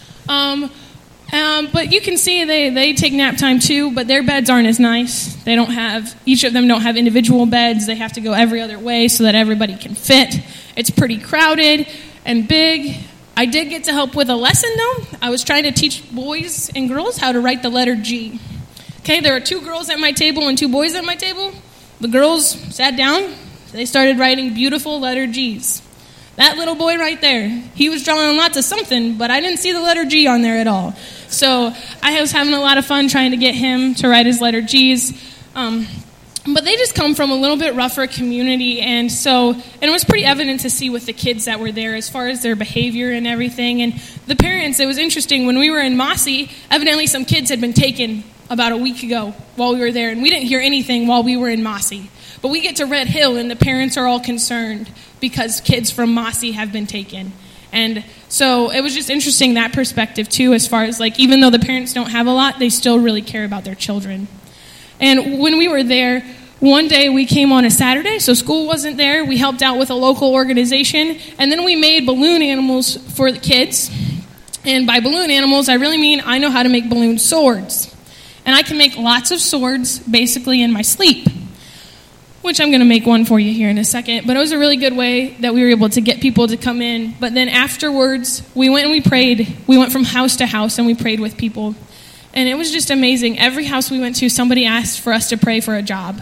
But you can see they take nap time too, but their beds aren't as nice. Each of them don't have individual beds. They have to go every other way so that everybody can fit. It's pretty crowded and big. I did get to help with a lesson though. I was trying to teach boys and girls how to write the letter G. Okay, there were 2 girls at my table and 2 boys at my table. The girls sat down. They started writing beautiful letter G's. That little boy right there, he was drawing lots of something, but I didn't see the letter G on there at all. So I was having a lot of fun trying to get him to write his letter G's. But they just come from a little bit rougher community, and it was pretty evident to see with the kids that were there as far as their behavior and everything. And the parents, it was interesting, when we were in Mossy, evidently some kids had been taken about a week ago while we were there, and we didn't hear anything while we were in Mossy. But we get to Red Hill, and the parents are all concerned because kids from Mossy have been taken. And so it was just interesting, that perspective, too, as far as, like, even though the parents don't have a lot, they still really care about their children. And when we were there, one day we came on a Saturday, so school wasn't there. We helped out with a local organization, and then we made balloon animals for the kids. And by balloon animals, I really mean I know how to make balloon swords. And I can make lots of swords, basically, in my sleep, which I'm going to make one for you here in a second. But it was a really good way that we were able to get people to come in. But then afterwards, we went and we prayed. We went from house to house and we prayed with people. And it was just amazing. Every house we went to, somebody asked for us to pray for a job.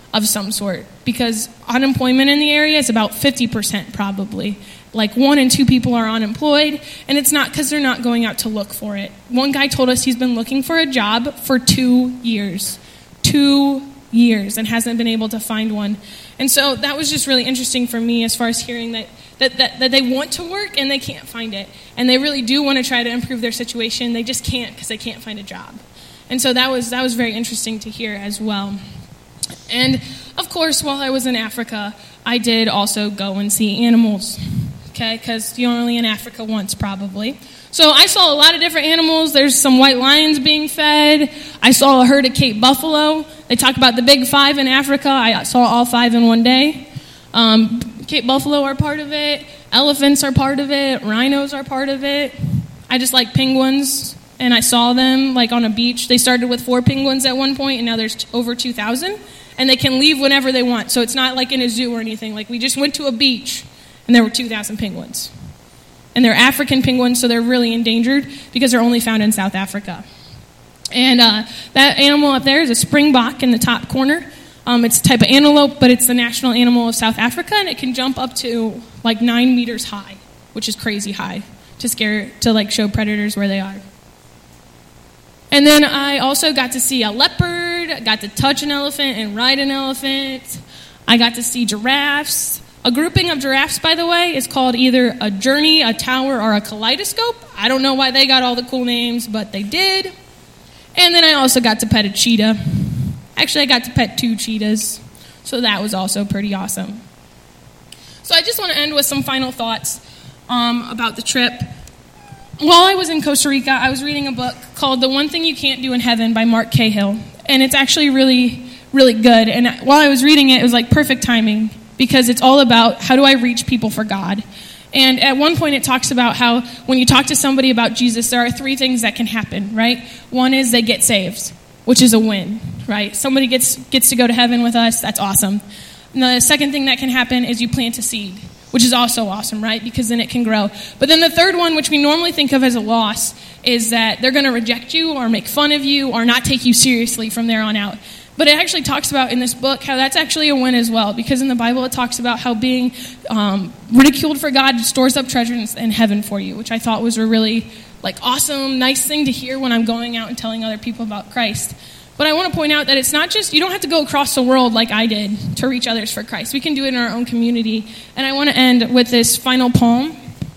of some sort, because unemployment in the area is about 50% probably. Like 1 in 2 people are unemployed, and it's not because they're not going out to look for it. One guy told us he's been looking for a job for 2 years. 2 years, and hasn't been able to find one. And so that was just really interesting for me as far as hearing that they want to work and they can't find it. And they really do want to try to improve their situation. They just can't because they can't find a job. And so that was very interesting to hear as well. And of course, while I was in Africa, I did also go and see animals. Okay, because you're only in Africa once probably. So I saw a lot of different animals. There's some white lions being fed. I saw a herd of Cape buffalo. They talk about the big 5 in Africa. I saw all 5 in one day. Cape buffalo are part of it. Elephants are part of it. Rhinos are part of it. I just like penguins, and I saw them like on a beach. They started with 4 penguins at one point, and now there's over 2,000. And they can leave whenever they want. So it's not like in a zoo or anything. Like we just went to a beach, and there were 2,000 penguins. And they're African penguins, so they're really endangered because they're only found in South Africa. And that animal up there is a springbok in the top corner. It's a type of antelope, but it's the national animal of South Africa, and it can jump up to like 9 meters high, which is crazy high to show predators where they are. And then I also got to see a leopard, got to touch an elephant and ride an elephant. I got to see giraffes. A grouping of giraffes, by the way, is called either a journey, a tower, or a kaleidoscope. I don't know why they got all the cool names, but they did. And then I also got to pet a cheetah. Actually, I got to pet 2 cheetahs, so that was also pretty awesome. So I just want to end with some final thoughts about the trip. While I was in Costa Rica, I was reading a book called The One Thing You Can't Do in Heaven by Mark Cahill, and it's actually really, really good. And while I was reading it was like perfect timing, because it's all about how do I reach people for God. And at one point it talks about how when you talk to somebody about Jesus, there are 3 things that can happen, right? One is they get saved, which is a win, right? Somebody gets to go to heaven with us, that's awesome. And the second thing that can happen is you plant a seed, which is also awesome, right? Because then it can grow. But then the third one, which we normally think of as a loss, is that they're going to reject you or make fun of you or not take you seriously from there on out. But it actually talks about in this book how that's actually a win as well, because in the Bible it talks about how being ridiculed for God stores up treasures in heaven for you, which I thought was a really awesome, nice thing to hear when I'm going out and telling other people about Christ. But I want to point out that it's not just, you don't have to go across the world like I did to reach others for Christ. We can do it in our own community. And I want to end with this final poem,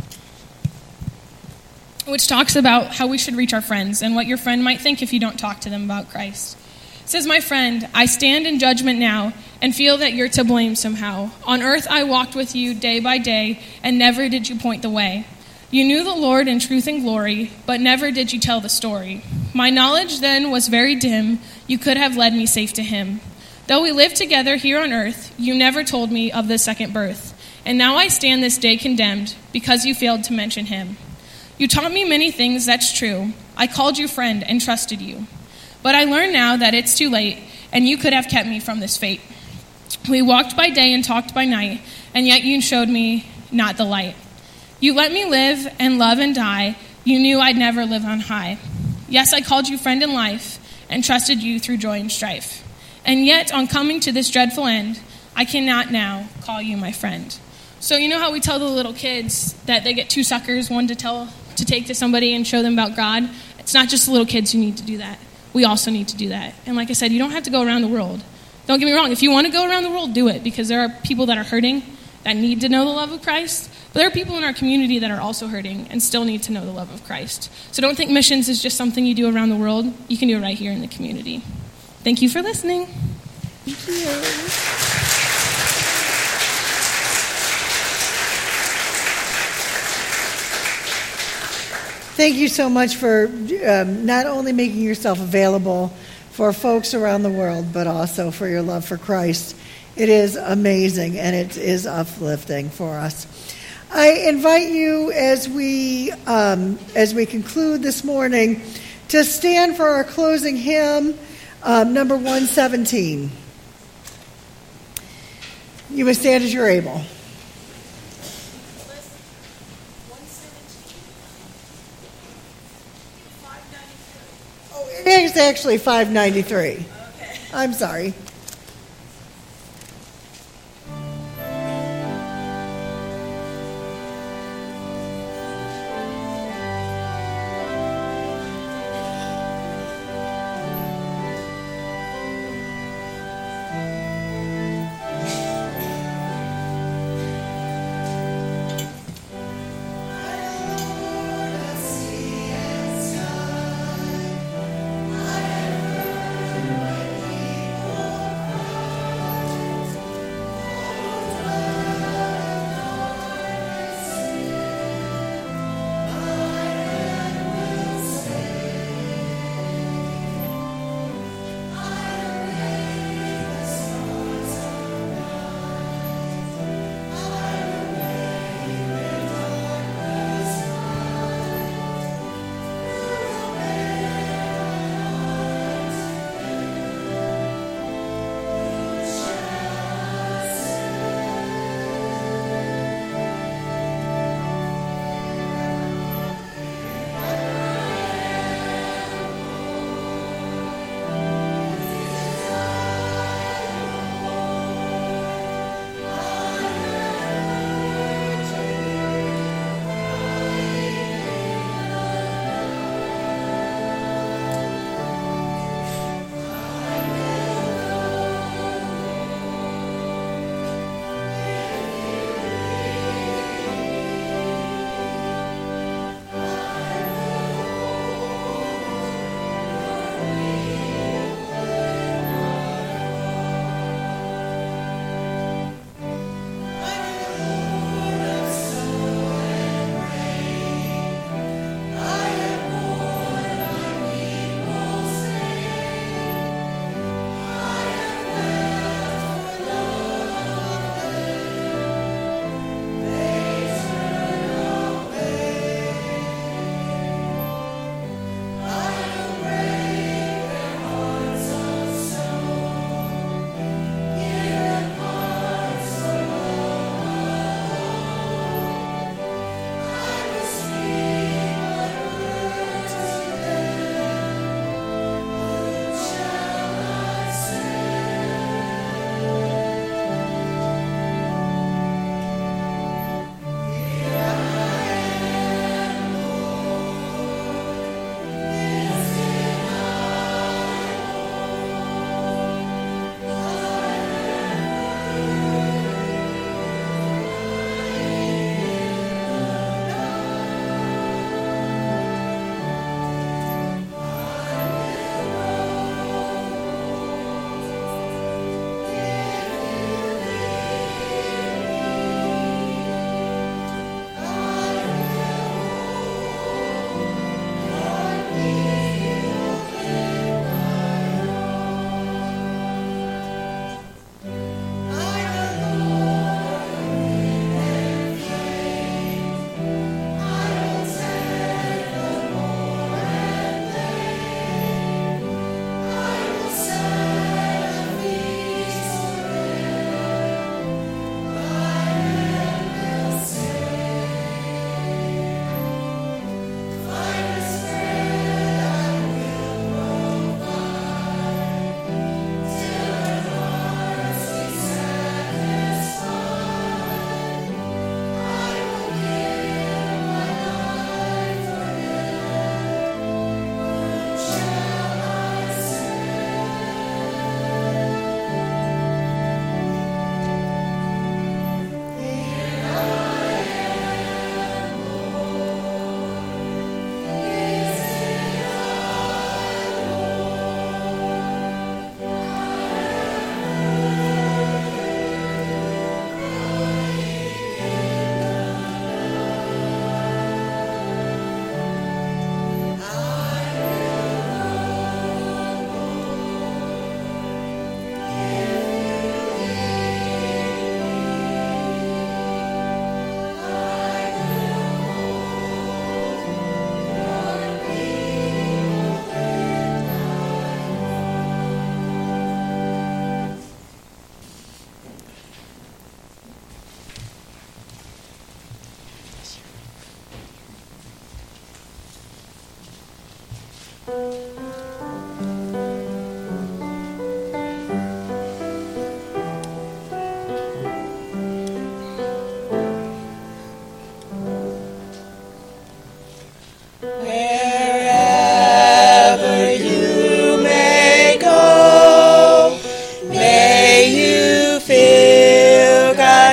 which talks about how we should reach our friends and what your friend might think if you don't talk to them about Christ. It says, "My friend, I stand in judgment now and feel that you're to blame somehow. On earth I walked with you day by day, and never did you point the way. You knew the Lord in truth and glory, but never did you tell the story. My knowledge then was very dim. You could have led me safe to him. Though we lived together here on earth, you never told me of the second birth. And now I stand this day condemned, because you failed to mention him. You taught me many things, that's true. I called you friend and trusted you. But I learn now that it's too late, and you could have kept me from this fate. We walked by day and talked by night, and yet you showed me not the light. You let me live and love and die. You knew I'd never live on high. Yes, I called you friend in life, and trusted you through joy and strife. And yet, on coming to this dreadful end, I cannot now call you my friend." So you know how we tell the little kids that they get 2 suckers, one to take to somebody and show them about God? It's not just the little kids who need to do that. We also need to do that. And like I said, you don't have to go around the world. Don't get me wrong. If you want to go around the world, do it, because there are people that are hurting that need to know the love of Christ. But there are people in our community that are also hurting and still need to know the love of Christ. So don't think missions is just something you do around the world. You can do it right here in the community. Thank you for listening. Thank you. Thank you so much for not only making yourself available for folks around the world, but also for your love for Christ. It is amazing, and it is uplifting for us. I invite you, as we conclude this morning, to stand for our closing hymn, number 117. You may stand as you're able. It's actually 593. Okay. I'm sorry.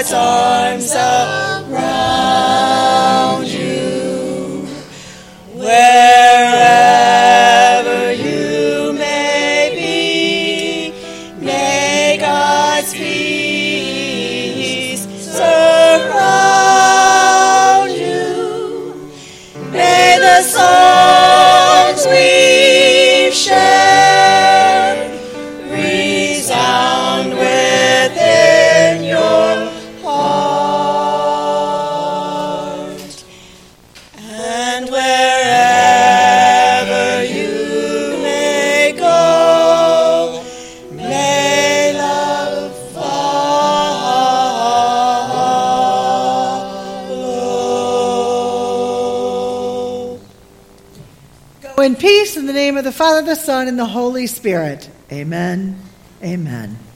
God's arms around you. Wherever you may be, may God's peace surround you. May the songs we've shared resound within your heart. And wherever you may go, may love follow. Go in peace in the name of the Father, the Son, and the Holy Spirit. Amen. Amen.